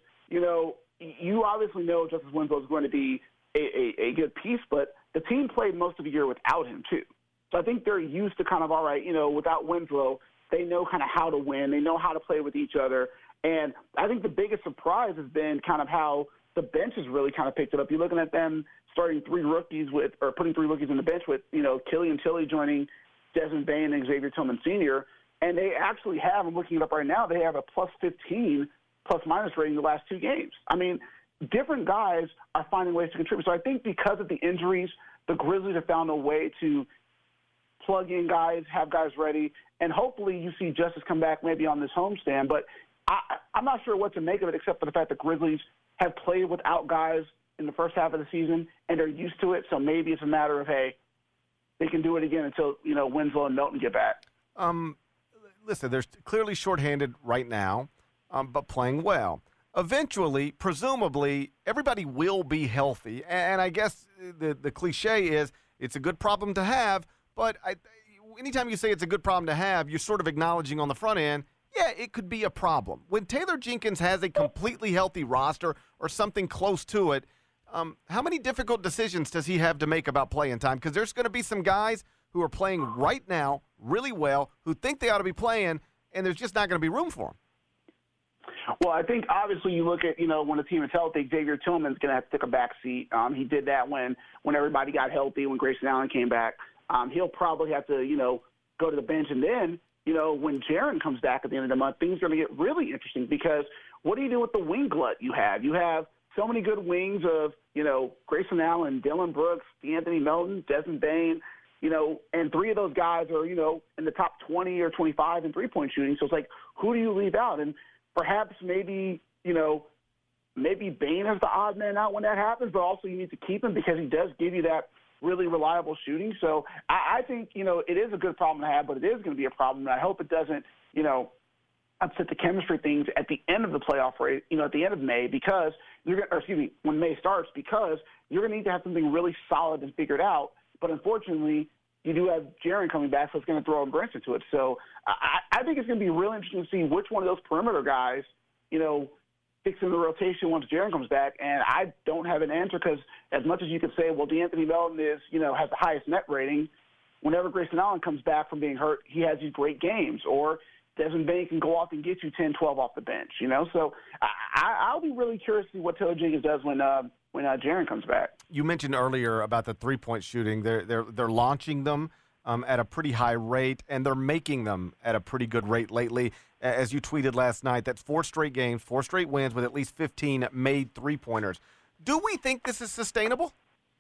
you obviously know Justice Winslow is going to be a good piece, but the team played most of the year without him too. So I think they're used to kind of, all right, without Winslow, they know kind of how to win. They know how to play with each other. And I think the biggest surprise has been kind of how the bench has really kind of picked it up. You're looking at them starting 3 rookies putting 3 rookies on the bench with, Killian Tilly joining Desmond Bane and Xavier Tillman Sr. And they actually have, I'm looking it up right now, they have a +15 plus-minus rating the last 2 games. I mean, different guys are finding ways to contribute. So I think because of the injuries, the Grizzlies have found a way to plug in guys, have guys ready, and hopefully you see Justice come back maybe on this homestand. But I'm not sure what to make of it except for the fact that Grizzlies have played without guys in the first half of the season, and they're used to it. So maybe it's a matter of, hey, they can do it again until, Winslow and Melton get back. Listen, they're clearly shorthanded right now, but playing well. Eventually, presumably, everybody will be healthy. And I guess the cliche is it's a good problem to have, but anytime you say it's a good problem to have, you're sort of acknowledging on the front end, yeah, it could be a problem. When Taylor Jenkins has a completely healthy roster or something close to it, how many difficult decisions does he have to make about playing time? Because there's going to be some guys who are playing right now really well, who think they ought to be playing, and there's just not going to be room for them. Well, I think obviously you look at, when a team is healthy, Xavier Tillman's going to have to take a back seat. He did that when everybody got healthy, when Grayson Allen came back. He'll probably have to, go to the bench. And then, when Jaren comes back at the end of the month, things are going to get really interesting because what do you do with the wing glut you have? You have so many good wings of, Grayson Allen, Dillon Brooks, D'Anthony Melton, Desmond Bane, and 3 of those guys are, in the top 20 or 25 in three-point shooting. So it's like, who do you leave out? And perhaps maybe Bane is the odd man out when that happens, but also you need to keep him because he does give you that really reliable shooting. So I think, it is a good problem to have, but it is going to be a problem. And I hope it doesn't, upset the chemistry things at the end of the playoff race, at the end of May, because when May starts, because you're going to need to have something really solid and figured out. But unfortunately, you do have Jaren coming back, so it's going to throw a wrench into it. So I think it's going to be really interesting to see which one of those perimeter guys, fix in the rotation once Jaren comes back. And I don't have an answer because as much as you could say, well, D'Anthony Melton is, has the highest net rating, whenever Grayson Allen comes back from being hurt, he has these great games. Or Desmond Bane can go off and get you 10, 12 off the bench, So I'll be really curious to see what Taylor Jenkins does when Jaren comes back. You mentioned earlier about the three-point shooting. They're launching them at a pretty high rate, and they're making them at a pretty good rate lately. As you tweeted last night, that's 4 straight games, 4 straight wins with at least 15 made three-pointers. Do we think this is sustainable?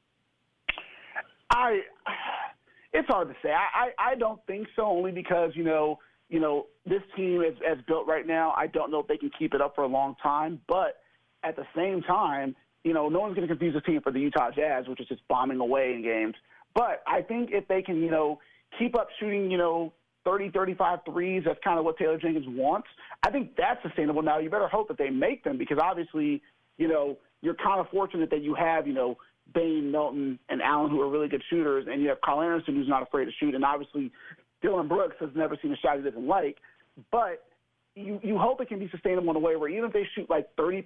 It's hard to say. I don't think so, only because, this team is as built right now. I don't know if they can keep it up for a long time. But at the same time, no one's going to confuse the team for the Utah Jazz, which is just bombing away in games. But I think if they can, keep up shooting, 30, 35 threes, that's kind of what Taylor Jenkins wants. I think that's sustainable. Now, you better hope that they make them because obviously, you're kind of fortunate that you have, Bane, Melton, and Allen, who are really good shooters, and you have Kyle Anderson, who's not afraid to shoot, and obviously Dillon Brooks has never seen a shot he doesn't like. But you hope it can be sustainable in a way where even if they shoot like 30%,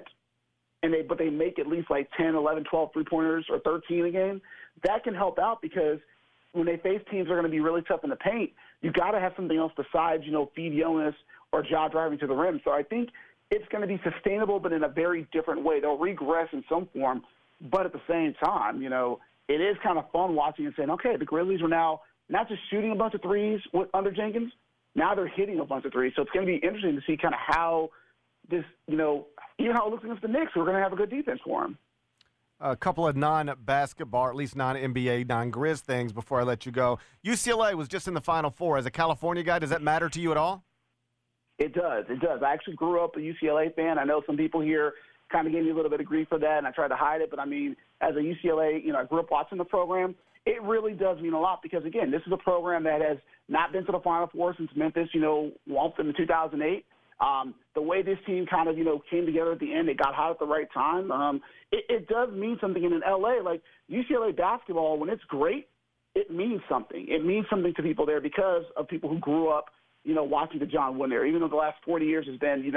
but they make at least like 10, 11, 12 three-pointers or 13 a game, that can help out because when they face teams that are going to be really tough in the paint, you got to have something else besides, feed Jonas or jaw driving to the rim. So I think it's going to be sustainable, but in a very different way. They'll regress in some form, but at the same time, it is kind of fun watching and saying, okay, the Grizzlies are now not just shooting a bunch of threes under Jenkins, now they're hitting a bunch of threes. So it's going to be interesting to see kind of how this, even how it looks against the Knicks, we're going to have a good defense for them. A couple of non-basketball, or at least non-NBA, non-Grizz things before I let you go. UCLA was just in the Final Four. As a California guy, does that matter to you at all? It does. It does. I actually grew up a UCLA fan. I know some people here kind of gave me a little bit of grief for that, and I tried to hide it. But, I mean, as a UCLA, I grew up watching the program. It really does mean a lot because, again, this is a program that has not been to the Final Four since Memphis, whomped them in 2008. The way this team kind of, came together at the end, it got hot at the right time. It does mean something. And in L.A., like UCLA basketball, when it's great, it means something. It means something to people there because of people who grew up, watching the John Wooden era. Even though the last 40 years has been,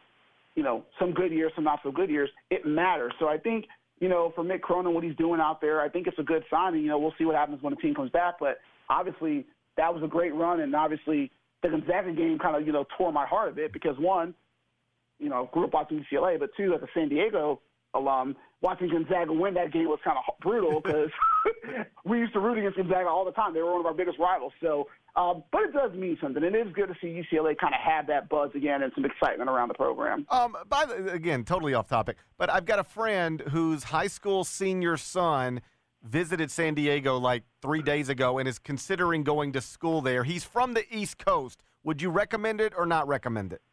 some good years, some not so good years, it matters. So I think, for Mick Cronin, what he's doing out there, I think it's a good sign. And, we'll see what happens when the team comes back. But obviously, that was a great run. And obviously, the Gonzaga game kind of, tore my heart a bit because, one, grew up watching UCLA, but two, as a San Diego alum, watching Gonzaga win that game was kind of brutal because we used to root against Gonzaga all the time. They were one of our biggest rivals. So, but it does mean something. And it is good to see UCLA kind of have that buzz again and some excitement around the program. Again, totally off topic, but I've got a friend whose high school senior son visited San Diego like 3 days ago and is considering going to school there. He's from the East Coast. Would you recommend it or not recommend it?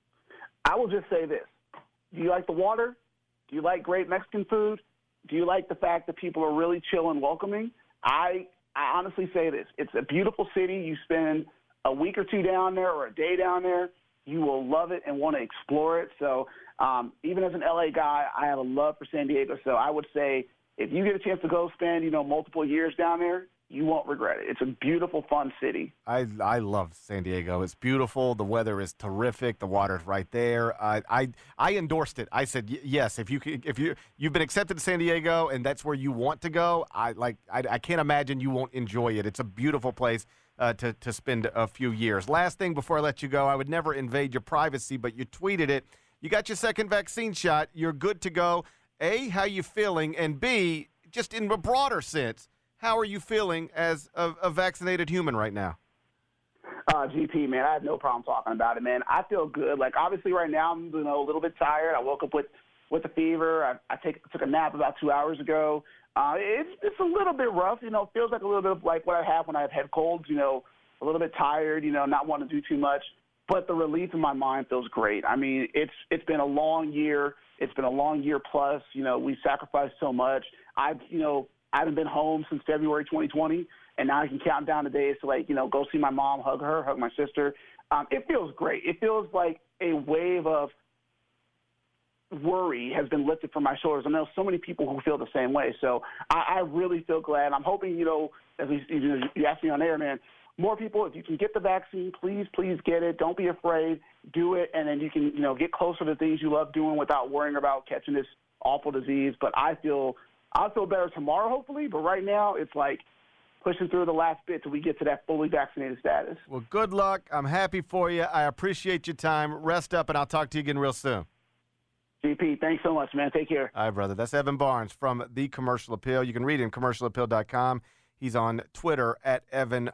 I will just say this. Do you like the water? Do you like great Mexican food? Do you like the fact that people are really chill and welcoming? I honestly say this. It's a beautiful city. You spend a week or two down there or a day down there, you will love it and want to explore it. So even as an LA guy, I have a love for San Diego. So I would say if you get a chance to go spend, multiple years down there, you won't regret it. It's a beautiful, fun city. I love San Diego. It's beautiful. The weather is terrific. The water's right there. I endorsed it. I said yes. If you've been accepted to San Diego and that's where you want to go, I can't imagine you won't enjoy it. It's a beautiful place to spend a few years. Last thing before I let you go, I would never invade your privacy, but you tweeted it. You got your second vaccine shot. You're good to go. A, how you feeling? And B, just in a broader sense, how are you feeling as a vaccinated human right now? GP, man, I have no problem talking about it, man. I feel good. Like, obviously right now I'm a little bit tired. I woke up with a fever. I took a nap about 2 hours ago. It's a little bit rough. It feels like a little bit of like what I have when I have head colds, a little bit tired, not wanting to do too much. But the relief in my mind feels great. I mean, it's been a long year. It's been a long year plus. We sacrificed so much. I haven't been home since February 2020, and now I can count down the days to, go see my mom, hug her, hug my sister. It feels great. It feels like a wave of worry has been lifted from my shoulders. I know so many people who feel the same way. So I really feel glad. I'm hoping, as you asked me on air, man, more people, if you can get the vaccine, please get it. Don't be afraid. Do it, and then you can, get closer to things you love doing without worrying about catching this awful disease. But I'll feel better tomorrow, hopefully. But right now, it's like pushing through the last bit till we get to that fully vaccinated status. Well, good luck. I'm happy for you. I appreciate your time. Rest up, and I'll talk to you again real soon. GP, thanks so much, man. Take care. All right, brother. That's Evan Barnes from The Commercial Appeal. You can read him, commercialappeal.com. He's on Twitter at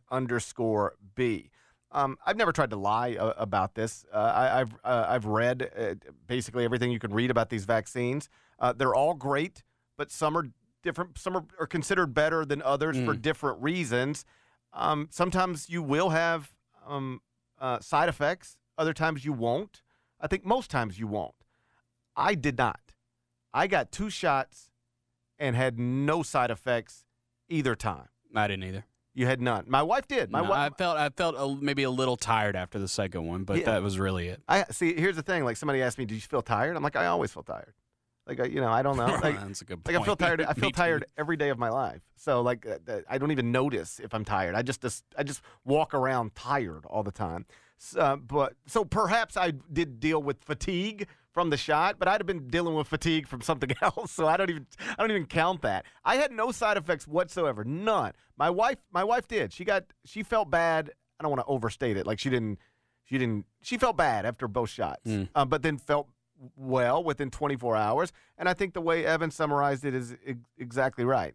Evan_B. I've never tried to lie about this. I've read basically everything you can read about these vaccines. They're all great, but some are different. Some are considered better than others for different reasons. Sometimes you will have side effects. Other times you won't. I think most times you won't. I did not. I got 2 shots and had no side effects either time. I didn't either. You had none. My wife did. I felt maybe a little tired after the second one, but that was really it. See, here's the thing. Like, somebody asked me, did you feel tired? I'm like, I always feel tired. Like, I don't know. Like, that's a good point. Like, I feel tired. I feel Me tired too. every day of my life. So, like, I don't even notice if I'm tired. I just walk around tired all the time. So perhaps I did deal with fatigue from the shot, but I'd have been dealing with fatigue from something else. So I don't even count that. I had no side effects whatsoever. None. My wife did. She felt bad. I don't want to overstate it. Like, she felt bad after both shots, but then felt well within 24 hours. And I think the way Evan summarized it is exactly right.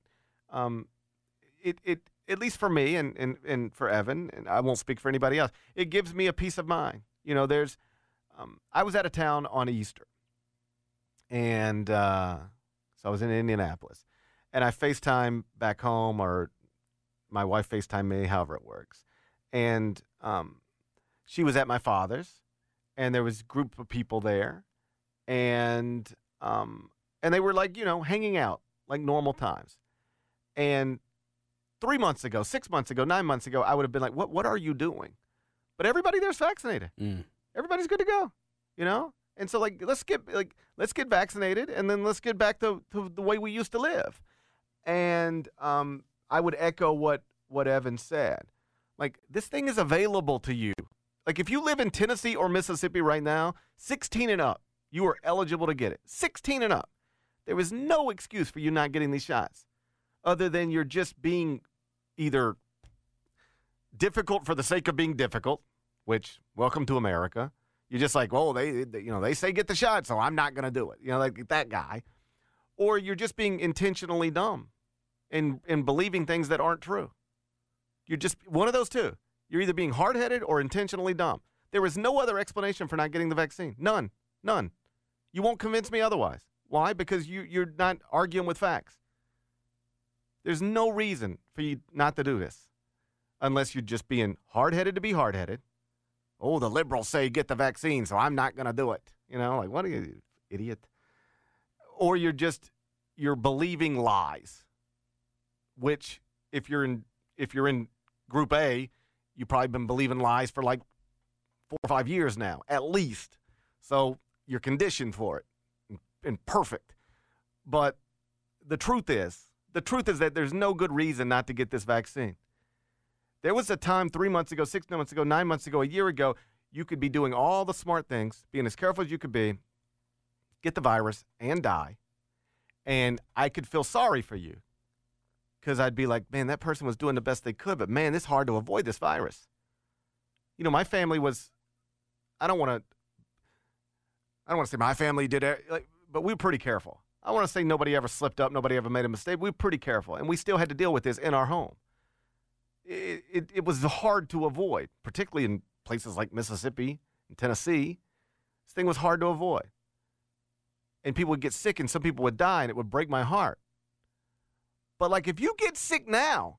It at least for me and for Evan, and I won't speak for anybody else, it gives me a peace of mind. I was out of town on Easter, and so I was in Indianapolis, and I FaceTime back home, or my wife FaceTime me, however it works. And she was at my father's, and there was a group of people there, and they were like, hanging out like normal times. And 3 months ago, 6 months ago, 9 months ago, I would have been like, what are you doing? But everybody there's vaccinated. Everybody's good to go, And so, like, let's get vaccinated, and then let's get back to the way we used to live. And I would echo what Evan said. Like, this thing is available to you. Like, if you live in Tennessee or Mississippi right now, 16 and up, you are eligible to get it. 16 and up. There is no excuse for you not getting these shots, other than you're just being either difficult for the sake of being difficult, which, welcome to America. You're just like, they say get the shot, so I'm not going to do it. Like that guy. Or you're just being intentionally dumb and believing things that aren't true. You're just one of those two. You're either being hard-headed or intentionally dumb. There is no other explanation for not getting the vaccine. None. You won't convince me otherwise. Why? Because you're not arguing with facts. There's no reason for you not to do this unless you're just being hard-headed to be hard-headed. Oh, the liberals say get the vaccine, so I'm not going to do it. Like, what are you, idiot? Or you're believing lies, which if you're in Group A, you've probably been believing lies for like 4 or 5 years now, at least. So you're conditioned for it and perfect. But the truth is that there's no good reason not to get this vaccine. There was a time 3 months ago, 6 months ago, 9 months ago, a year ago, you could be doing all the smart things, being as careful as you could be, get the virus and die. And I could feel sorry for you because I'd be like, man, that person was doing the best they could, but man, it's hard to avoid this virus. My family was, I don't want to say my family did it, but we were pretty careful. I want to say nobody ever slipped up, nobody ever made a mistake. We were pretty careful, and we still had to deal with this in our home. It was hard to avoid, particularly in places like Mississippi and Tennessee. This thing was hard to avoid. And people would get sick, and some people would die, and it would break my heart. But, like, if you get sick now,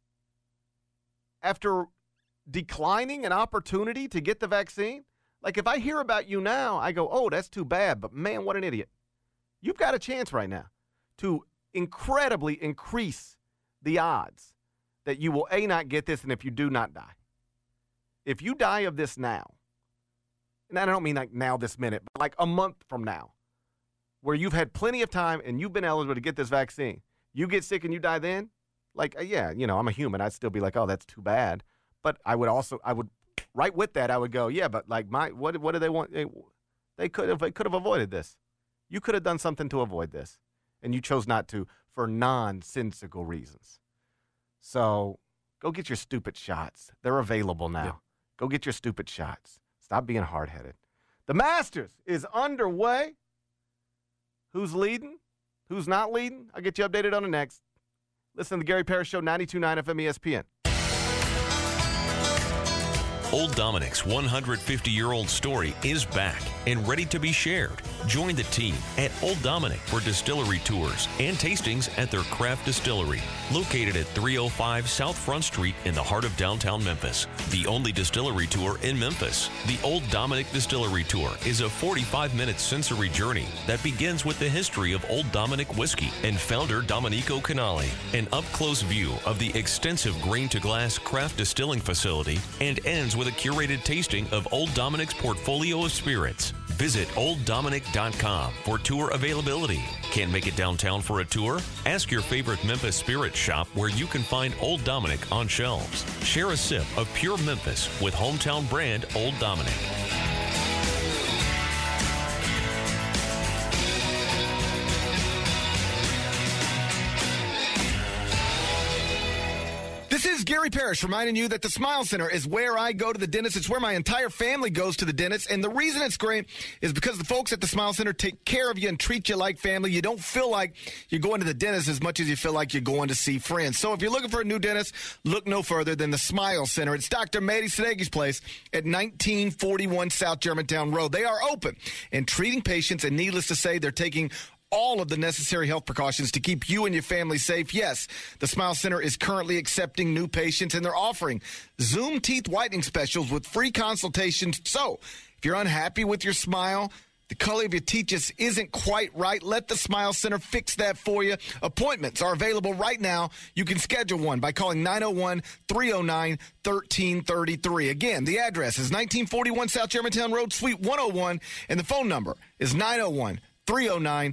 after declining an opportunity to get the vaccine, like, if I hear about you now, I go, oh, that's too bad, but man, what an idiot. You've got a chance right now to incredibly increase the odds that you will, A, not get this, and if you do, not die. If you die of this now, and I don't mean like now this minute, but like a month from now, where you've had plenty of time and you've been eligible to get this vaccine, you get sick and you die then, like, yeah, I'm a human. I'd still be like, oh, that's too bad. But I would right with that, I would go, yeah, but like what do they want? They could have avoided this. You could have done something to avoid this, and you chose not to for nonsensical reasons. So go get your stupid shots. They're available now. Yeah. Go get your stupid shots. Stop being hard-headed. The Masters is underway. Who's leading? Who's not leading? I'll get you updated on the next. Listen to the Gary Parrish Show, 92.9 FM ESPN. Old Dominic's 150-year-old story is back and ready to be shared. Join the team at Old Dominic for distillery tours and tastings at their craft distillery, located at 305 South Front Street in the heart of downtown Memphis. The only distillery tour in Memphis. The Old Dominic Distillery Tour is a 45-minute sensory journey that begins with the history of Old Dominic whiskey and founder Domenico Canali, an up-close view of the extensive grain-to-glass craft distilling facility, and ends with a curated tasting of Old Dominic's portfolio of spirits. Visit OldDominic.com for tour availability. Can't make it downtown for a tour? Ask your favorite Memphis Spirit shop where you can find Old Dominic on shelves. Share a sip of pure Memphis with hometown brand Old Dominic. This is Gary Parrish reminding you that the Smile Center is where I go to the dentist. It's where my entire family goes to the dentist. And the reason it's great is because the folks at the Smile Center take care of you and treat you like family. You don't feel like you're going to the dentist as much as you feel like you're going to see friends. So if you're looking for a new dentist, look no further than the Smile Center. It's Dr. Mehdi Sadegi's place at 1941 South Germantown Road. They are open and treating patients, and needless to say, they're taking all of the necessary health precautions to keep you and your family safe. Yes, the Smile Center is currently accepting new patients, and they're offering Zoom teeth whitening specials with free consultations. So if you're unhappy with your smile, the color of your teeth just isn't quite right, let the Smile Center fix that for you. Appointments are available right now. You can schedule one by calling 901-309-1333. Again, the address is 1941 South Germantown Road, Suite 101, and the phone number is 901-309-1333.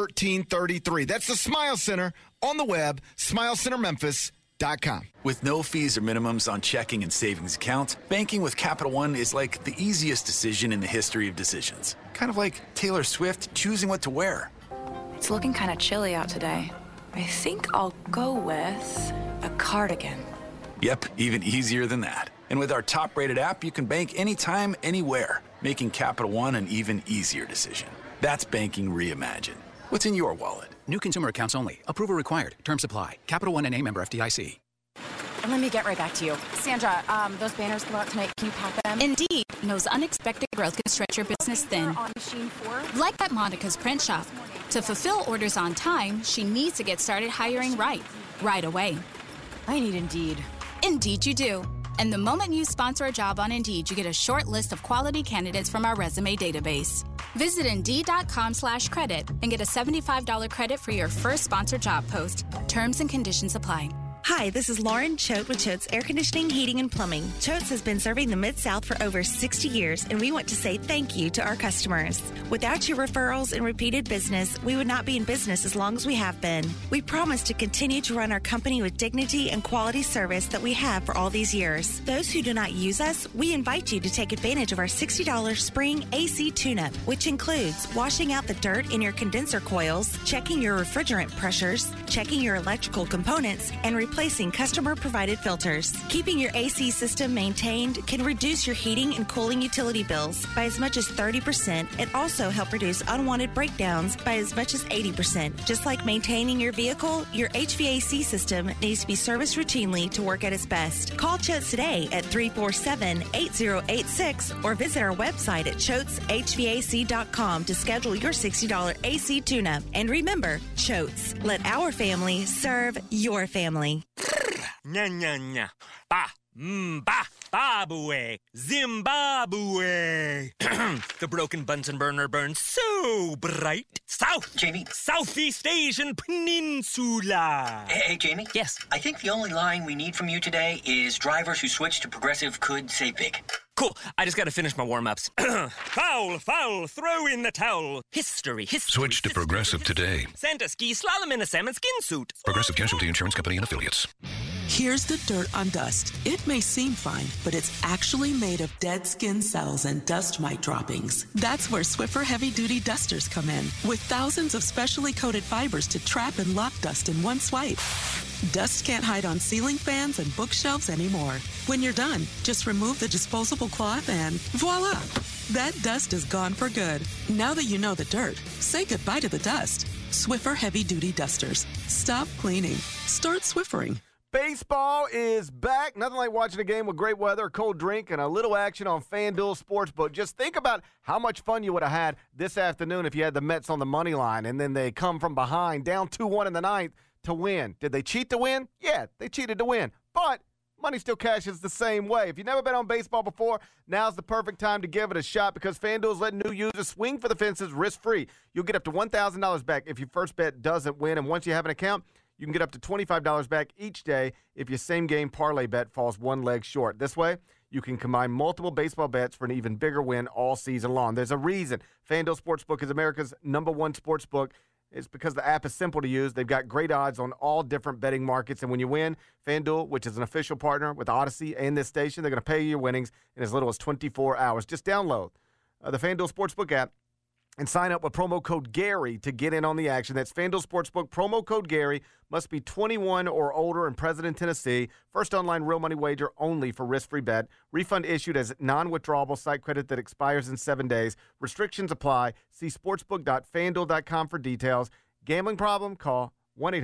That's the Smile Center on the web, SmileCenterMemphis.com. With no fees or minimums on checking and savings accounts, banking with Capital One is like the easiest decision in the history of decisions. Kind of like Taylor Swift choosing what to wear. It's looking kind of chilly out today. I think I'll go with a cardigan. Yep, even easier than that. And with our top-rated app, you can bank anytime, anywhere, making Capital One an even easier decision. That's banking reimagined. What's in your wallet? New consumer accounts only. Approval required. Terms apply. Capital One N.A. member FDIC. Let me get right back to you. Sandra, those banners go out tonight. Can you pack them? Indeed. Knows unexpected growth can stretch your business thin. On machine 4? Like at Monica's Print Shop. To fulfill orders on time, she needs to get started hiring right away. I need Indeed. Indeed you do. And the moment you sponsor a job on Indeed, you get a short list of quality candidates from our resume database. Visit Indeed.com/credit and get a $75 credit for your first sponsored job post. Terms and conditions apply. Hi, this is Lauren Choate with Choate's Air Conditioning, Heating, and Plumbing. Choate's has been serving the Mid-South for over 60 years, and we want to say thank you to our customers. Without your referrals and repeated business, we would not be in business as long as we have been. We promise to continue to run our company with dignity and quality service that we have for all these years. Those who do not use us, we invite you to take advantage of our $60 spring AC tune-up, which includes washing out the dirt in your condenser coils, checking your refrigerant pressures, checking your electrical components, and replacing customer-provided filters. Keeping your AC system maintained can reduce your heating and cooling utility bills by as much as 30% and also help reduce unwanted breakdowns by as much as 80%. Just like maintaining your vehicle, your HVAC system needs to be serviced routinely to work at its best. Call Choates today at 347-8086 or visit our website at ChoatesHVAC.com to schedule your $60 AC tune-up. And remember, Choates, let our family serve your family. Nya nya nya. Ba. Ba. Babue. Zimbabwe. The broken Bunsen burner burns so bright. Southeast Asian Peninsula. Hey, Jamie? Yes? I think the only line we need from you today is drivers who switch to Progressive could save big. Cool. I just got to finish my warm-ups. Foul, throw in the towel. History. Switch to Progressive today. Santa ski slalom in a salmon skin suit. Progressive Casualty Insurance Company and Affiliates. Here's the dirt on dust. It may seem fine, but it's actually made of dead skin cells and dust mite droppings. That's where Swiffer heavy-duty dusters come in, with thousands of specially coated fibers to trap and lock dust in one swipe. Dust can't hide on ceiling fans and bookshelves anymore. When you're done, just remove the disposable cloth and voila! That dust is gone for good. Now that you know the dirt, say goodbye to the dust. Swiffer heavy-duty dusters. Stop cleaning. Start Swiffering. Baseball is back. Nothing like watching a game with great weather, a cold drink, and a little action on FanDuel Sportsbook. Just think about how much fun you would have had this afternoon if you had the Mets on the money line, and then they come from behind, down 2-1 in the ninth, to win. Did they cheat to win? Yeah, they cheated to win. But money still cashes the same way. If you've never been on baseball before, now's the perfect time to give it a shot because FanDuel's letting new users swing for the fences risk-free. You'll get up to $1,000 back if your first bet doesn't win, and once you have an account, you can get up to $25 back each day if your same-game parlay bet falls one leg short. This way, You can combine multiple baseball bets for an even bigger win all season long. There's a reason FanDuel Sportsbook is America's #1 sportsbook. It's because the app is simple to use. They've got great odds on all different betting markets. And when you win, FanDuel, which is an official partner with Odyssey and this station, they're going to pay you your winnings in as little as 24 hours. Just download the FanDuel Sportsbook app and sign up with promo code Gary to get in on the action. That's FanDuel Sportsbook, promo code Gary. Must be 21 or older and present in Tennessee. First online real money wager only for risk-free bet. Refund issued as non-withdrawable site credit that expires in 7 days. Restrictions apply. See sportsbook.fanduel.com for details. Gambling problem? Call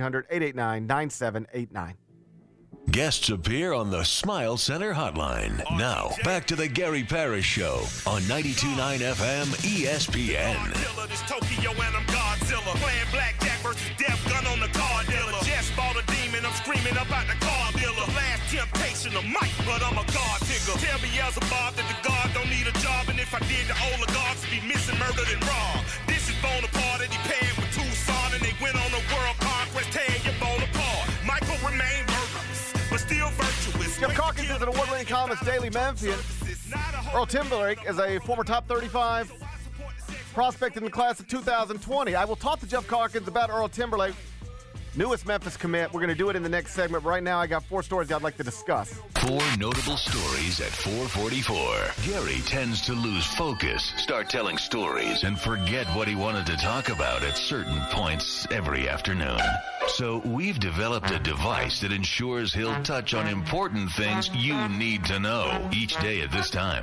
1-800-889-9789. Guests appear on the Smile Center hotline. Now, back to the Gary Parrish Show on 92.9 FM ESPN. This Tokyo and I'm Godzilla. Playing blackjack versus death gun on the car dealer. Just bought a demon, I'm screaming about the car dealer. Last temptation of Mike, but I'm a God digger. Tell Beelzebub that the God don't need a job, and if I did, the oligarchs would be missing, murdered, and robbed. This is Bonaparte, and he paired with Tucson, and they went on a world conquest, tearing your bowl apart. Michael remained murderous, but still virtuous. Jeff Calkins is an award-winning columnist, Daily Memphian. Earl Timberlake is a former top 35 prospect in the class of 2020. I will talk to Jeff Calkins about Earl Timberlake, newest Memphis commit. We're going to do it in the next segment. Right now, I got 4 stories I'd like to discuss. 4 notable stories at 4:44. Gary tends to lose focus, start telling stories, and forget what he wanted to talk about at certain points every afternoon. So we've developed a device that ensures he'll touch on important things you need to know each day at this time.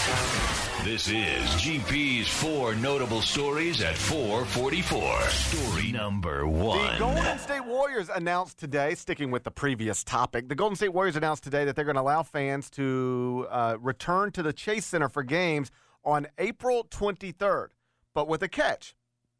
This is GP's 4 notable stories at 4:44. Story number 1. The Golden State Warriors announced today, sticking with the previous topic, the Golden State Warriors announced today that they're going to allow fans to return to the Chase Center for games on April 23rd, but with a catch.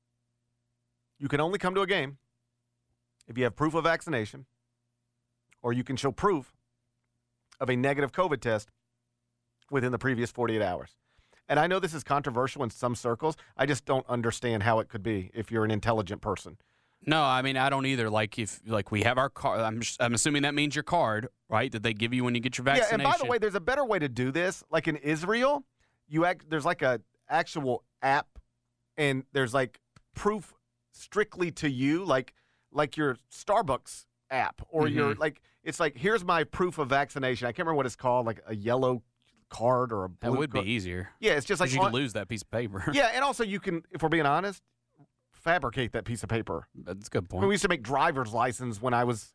You can only come to a game if you have proof of vaccination, or you can show proof of a negative COVID test within the previous 48 hours. And I know this is controversial in some circles. I just don't understand how it could be if you're an intelligent person. No, I mean, I don't either. Like, if we have our card, I'm assuming that means your card, right, that they give you when you get your vaccination. Yeah, and by the way, there's a better way to do this. Like in Israel, there's like a actual app, and there's like proof strictly to you, like your Starbucks app, or your it's like, here's my proof of vaccination. I can't remember what it's called, like a yellow card or a blue That would card. be easier. Yeah, it's just like you can lose that piece of paper. Yeah, and also you can, if we're being honest, fabricate that piece of paper. That's a good point. I mean, we used to make driver's license when I was,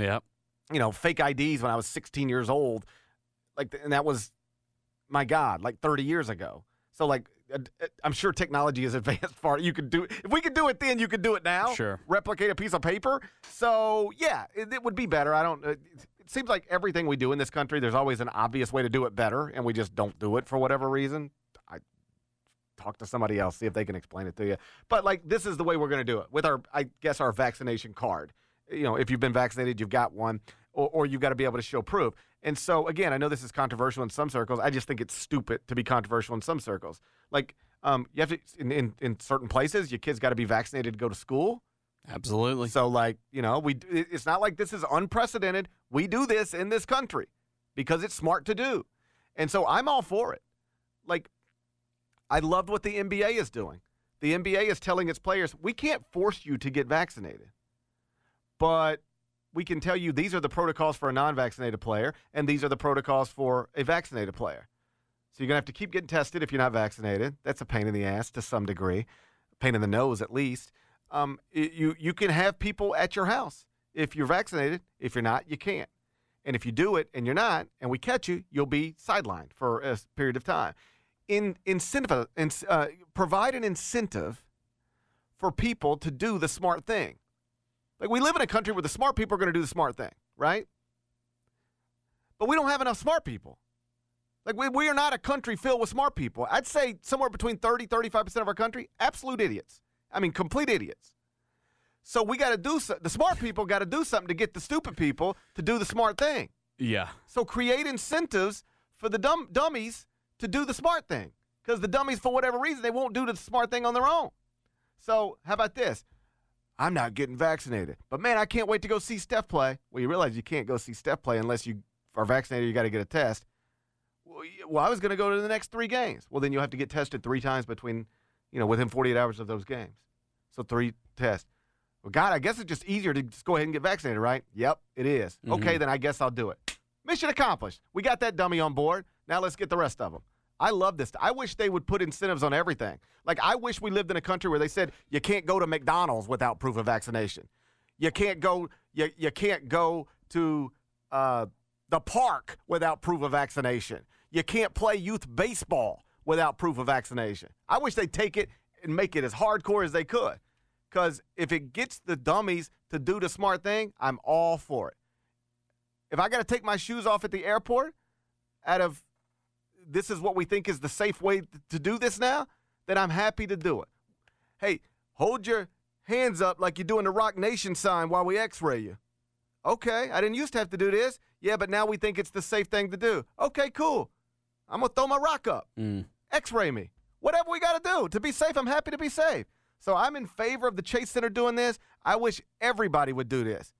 fake IDs when I was 16 years old, and that was, my God, like 30 years ago. So like, I'm sure technology is advanced far. You could do it. If we could do it then, you could do it now. Sure. Replicate a piece of paper. So yeah, it would be better. It seems like everything we do in this country, there's always an obvious way to do it better, and we just don't do it for whatever reason. I talk to somebody else, see if they can explain it to you. But like, this is the way we're going to do it with our vaccination card. If you've been vaccinated, you've got one, or you've got to be able to show proof. And so, again, I know this is controversial in some circles. I just think it's stupid to be controversial in some circles. Like, you have to, in certain places, your kids got to be vaccinated to go to school. Absolutely. So, it's not like this is unprecedented. We do this in this country because it's smart to do. And so I'm all for it. Like, I loved what the NBA is doing. The NBA is telling its players, we can't force you to get vaccinated, but we can tell you these are the protocols for a non-vaccinated player, and these are the protocols for a vaccinated player. So you're going to have to keep getting tested if you're not vaccinated. That's a pain in the ass to some degree, pain in the nose at least. You can have people at your house if you're vaccinated. If you're not, you can't. And if you do it and you're not, and we catch you, you'll be sidelined for a period of time. Provide an incentive for people to do the smart thing. Like, we live in a country where the smart people are going to do the smart thing, right? But we don't have enough smart people. Like, we are not a country filled with smart people. I'd say somewhere between 30-35% of our country, absolute idiots. I mean, complete idiots. So we got to do the smart people got to do something to get the stupid people to do the smart thing. Yeah. So create incentives for the dummies to do the smart thing, because the dummies, for whatever reason, they won't do the smart thing on their own. So how about this? I'm not getting vaccinated, but man, I can't wait to go see Steph play. Well, you realize you can't go see Steph play unless you are vaccinated. You got to get a test. well, I was going to go to the next 3 games. Well, then you'll have to get tested 3 times within 48 hours of those games. So 3 tests. Well, God, I guess it's just easier to just go ahead and get vaccinated, right? Yep, it is. Mm-hmm. Okay, then I guess I'll do it. Mission accomplished. We got that dummy on board. Now let's get the rest of them. I love this. I wish they would put incentives on everything. Like, I wish we lived in a country where they said you can't go to McDonald's without proof of vaccination. You can't go. You can't go to the park without proof of vaccination. You can't play youth baseball without proof of vaccination. I wish they'd take it and make it as hardcore as they could. Because if it gets the dummies to do the smart thing, I'm all for it. If I got to take my shoes off at the airport out of this is what we think is the safe way to do this now, then I'm happy to do it. Hey, hold your hands up like you're doing the Rock Nation sign while we x-ray you. Okay, I didn't used to have to do this. Yeah, but now we think it's the safe thing to do. Okay, cool. I'm going to throw my rock up. X-ray me. Whatever we got to do. To be safe, I'm happy to be safe. So I'm in favor of the Chase Center doing this. I wish everybody would do this.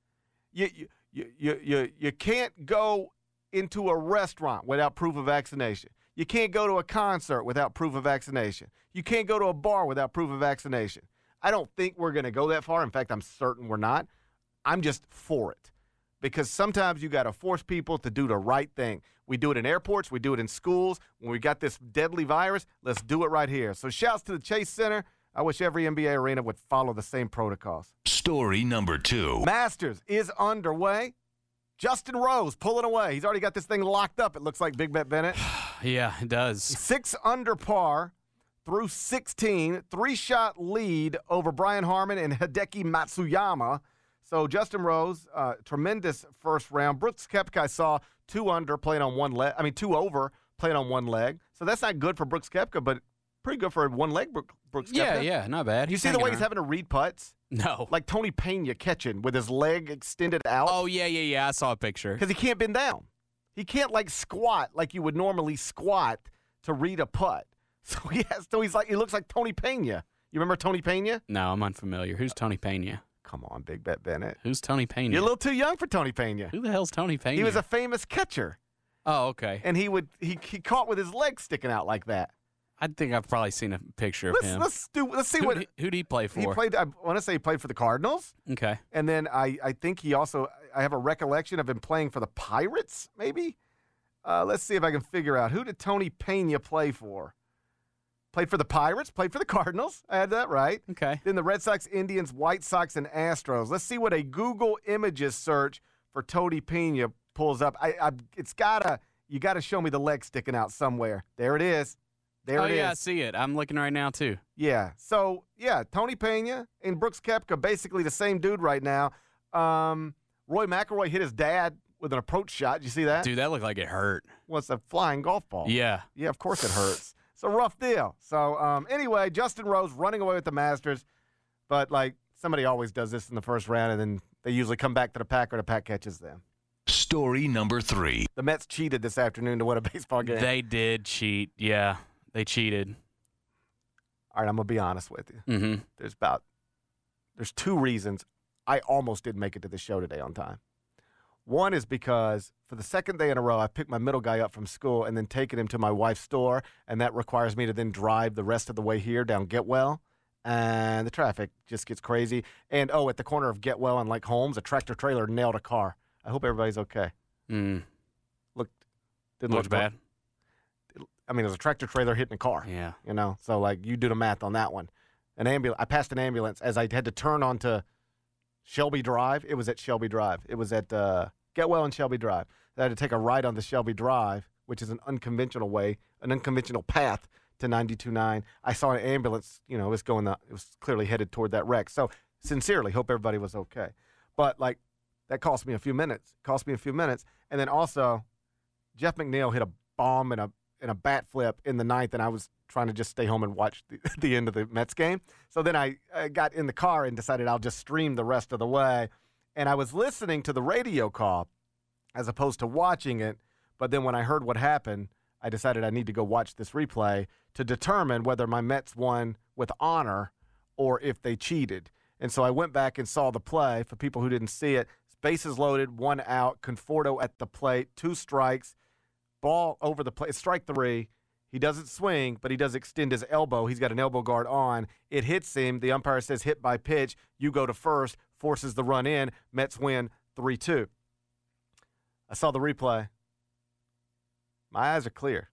You can't go into a restaurant without proof of vaccination. You can't go to a concert without proof of vaccination. You can't go to a bar without proof of vaccination. I don't think we're going to go that far. In fact, I'm certain we're not. I'm just for it. Because sometimes you got to force people to do the right thing. We do it in airports. We do it in schools. When we got this deadly virus, let's do it right here. So shouts to the Chase Center. I wish every NBA arena would follow the same protocols. Story number 2. Masters is underway. Justin Rose pulling away. He's already got this thing locked up, it looks like, Big Bet Bennett. Yeah, it does. 6 under par through 16. 3-shot lead over Brian Harman and Hideki Matsuyama. So Justin Rose, tremendous first round. Brooks Koepka, I saw 2 under playing on one leg. 2 over playing on one leg. So that's not good for Brooks Koepka, but pretty good for a one-leg Brooks Koepka. Yeah, not bad. You see the way he's having to read putts? No. Like Tony Pena catching with his leg extended out. Oh, yeah. I saw a picture. Because he can't bend down. He can't, squat like you would normally squat to read a putt. So he looks like Tony Pena. You remember Tony Pena? No, I'm unfamiliar. Who's Tony Pena? Come on, Big Bet Bennett. Who's Tony Pena? You're a little too young for Tony Pena. Who the hell's Tony Pena? He was a famous catcher. Oh, okay. And he caught with his legs sticking out like that. I think I've probably seen a picture of him. Let's see who did he play for? I want to say he played for the Cardinals. Okay. And then I think I have a recollection of him playing for the Pirates, maybe? Let's see if I can figure out. Who did Tony Pena play for? Played for the Pirates, played for the Cardinals. I had that right. Okay. Then the Red Sox, Indians, White Sox, and Astros. Let's see what a Google Images search for Tony Pena pulls up. You got to show me the leg sticking out somewhere. There it is. There it is. Yeah, I see it. I'm looking right now, too. Yeah. So, Tony Pena and Brooks Koepka, basically the same dude right now. Roy McIlroy hit his dad with an approach shot. Did you see that? Dude, that looked like it hurt. Well, it's a flying golf ball. Yeah. Yeah, of course it hurts. It's a rough deal. So, anyway, Justin Rose running away with the Masters. But, somebody always does this in the first round, and then they usually come back to the pack or the pack catches them. Story number 3. The Mets cheated this afternoon to win a baseball game. They did cheat, yeah. They cheated. All right, I'm going to be honest with you. Mm-hmm. There's 2 reasons I almost didn't make it to the show today on time. One is because for the second day in a row, I picked my middle guy up from school and then taken him to my wife's store, and that requires me to then drive the rest of the way here down Getwell, and the traffic just gets crazy. And, at the corner of Getwell and Holmes, a tractor-trailer nailed a car. I hope everybody's okay. Mm. Didn't look bad. It was a tractor-trailer hitting a car. Yeah. So, you do the math on that one. I passed an ambulance as I had to turn onto Shelby Drive. It was at Shelby Drive. It was at Getwell and Shelby Drive. I had to take a right onto Shelby Drive, which is an unconventional path to 92.9. I saw an ambulance, it was clearly headed toward that wreck. So, sincerely, hope everybody was okay. But, that cost me a few minutes. And then also, Jeff McNeil hit a bomb in a bat flip in the 9th, and I was trying to just stay home and watch the end of the Mets game. So then I got in the car and decided I'll just stream the rest of the way. And I was listening to the radio call as opposed to watching it. But then when I heard what happened, I decided I need to go watch this replay to determine whether my Mets won with honor or if they cheated. And so I went back and saw the play. For people who didn't see it, bases loaded, 1 out, Conforto at the plate, 2 strikes. ball over the plate. Strike three. He doesn't swing, but he does extend his elbow. He's got an elbow guard on. It hits him. The umpire says hit by pitch. You go to first, forces the run in. Mets win 3-2. I saw the replay. My eyes are clear.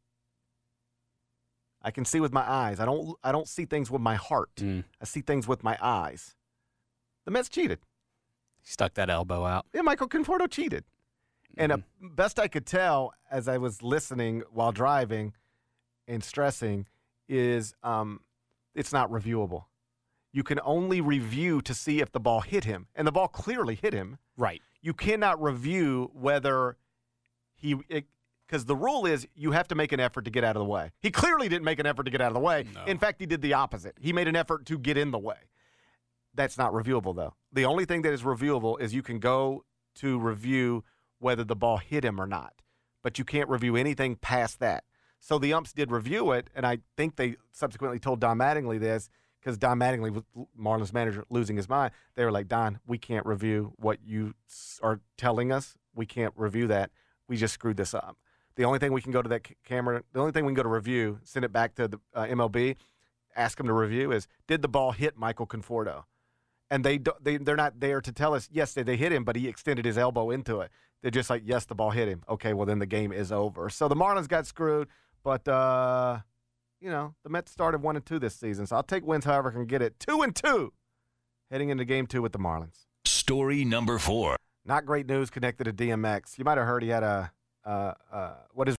I can see with my eyes. I don't see things with my heart. I see things with my eyes. The Mets cheated. He stuck that elbow out. Yeah, Michael Conforto cheated. And best I could tell as I was listening while driving and stressing is it's not reviewable. You can only review to see if the ball hit him. And the ball clearly hit him. Right. You cannot review whether because the rule is you have to make an effort to get out of the way. He clearly didn't make an effort to get out of the way. No. In fact, he did the opposite. He made an effort to get in the way. That's not reviewable, though. The only thing that is reviewable is you can go to review whether the ball hit him or not. But you can't review anything past that. So the umps did review it, and I think they subsequently told Don Mattingly this, because Don Mattingly was Marlins manager losing his mind. They were like, Don, we can't review what you are telling us. We can't review that. We just screwed this up. The only thing we can go to that camera, the only thing we can go to review, send it back to the MLB, ask them to review is, did the ball hit Michael Conforto? And they're not there to tell us, yes, they hit him, but he extended his elbow into it. They're just like, yes, the ball hit him. Okay, well, then the game is over. So the Marlins got screwed, but, the Mets started 1-2 this season. So I'll take wins however I can get it. 2-2 heading into game 2 with the Marlins. Story number 4. Not great news connected to DMX. You might have heard he had what is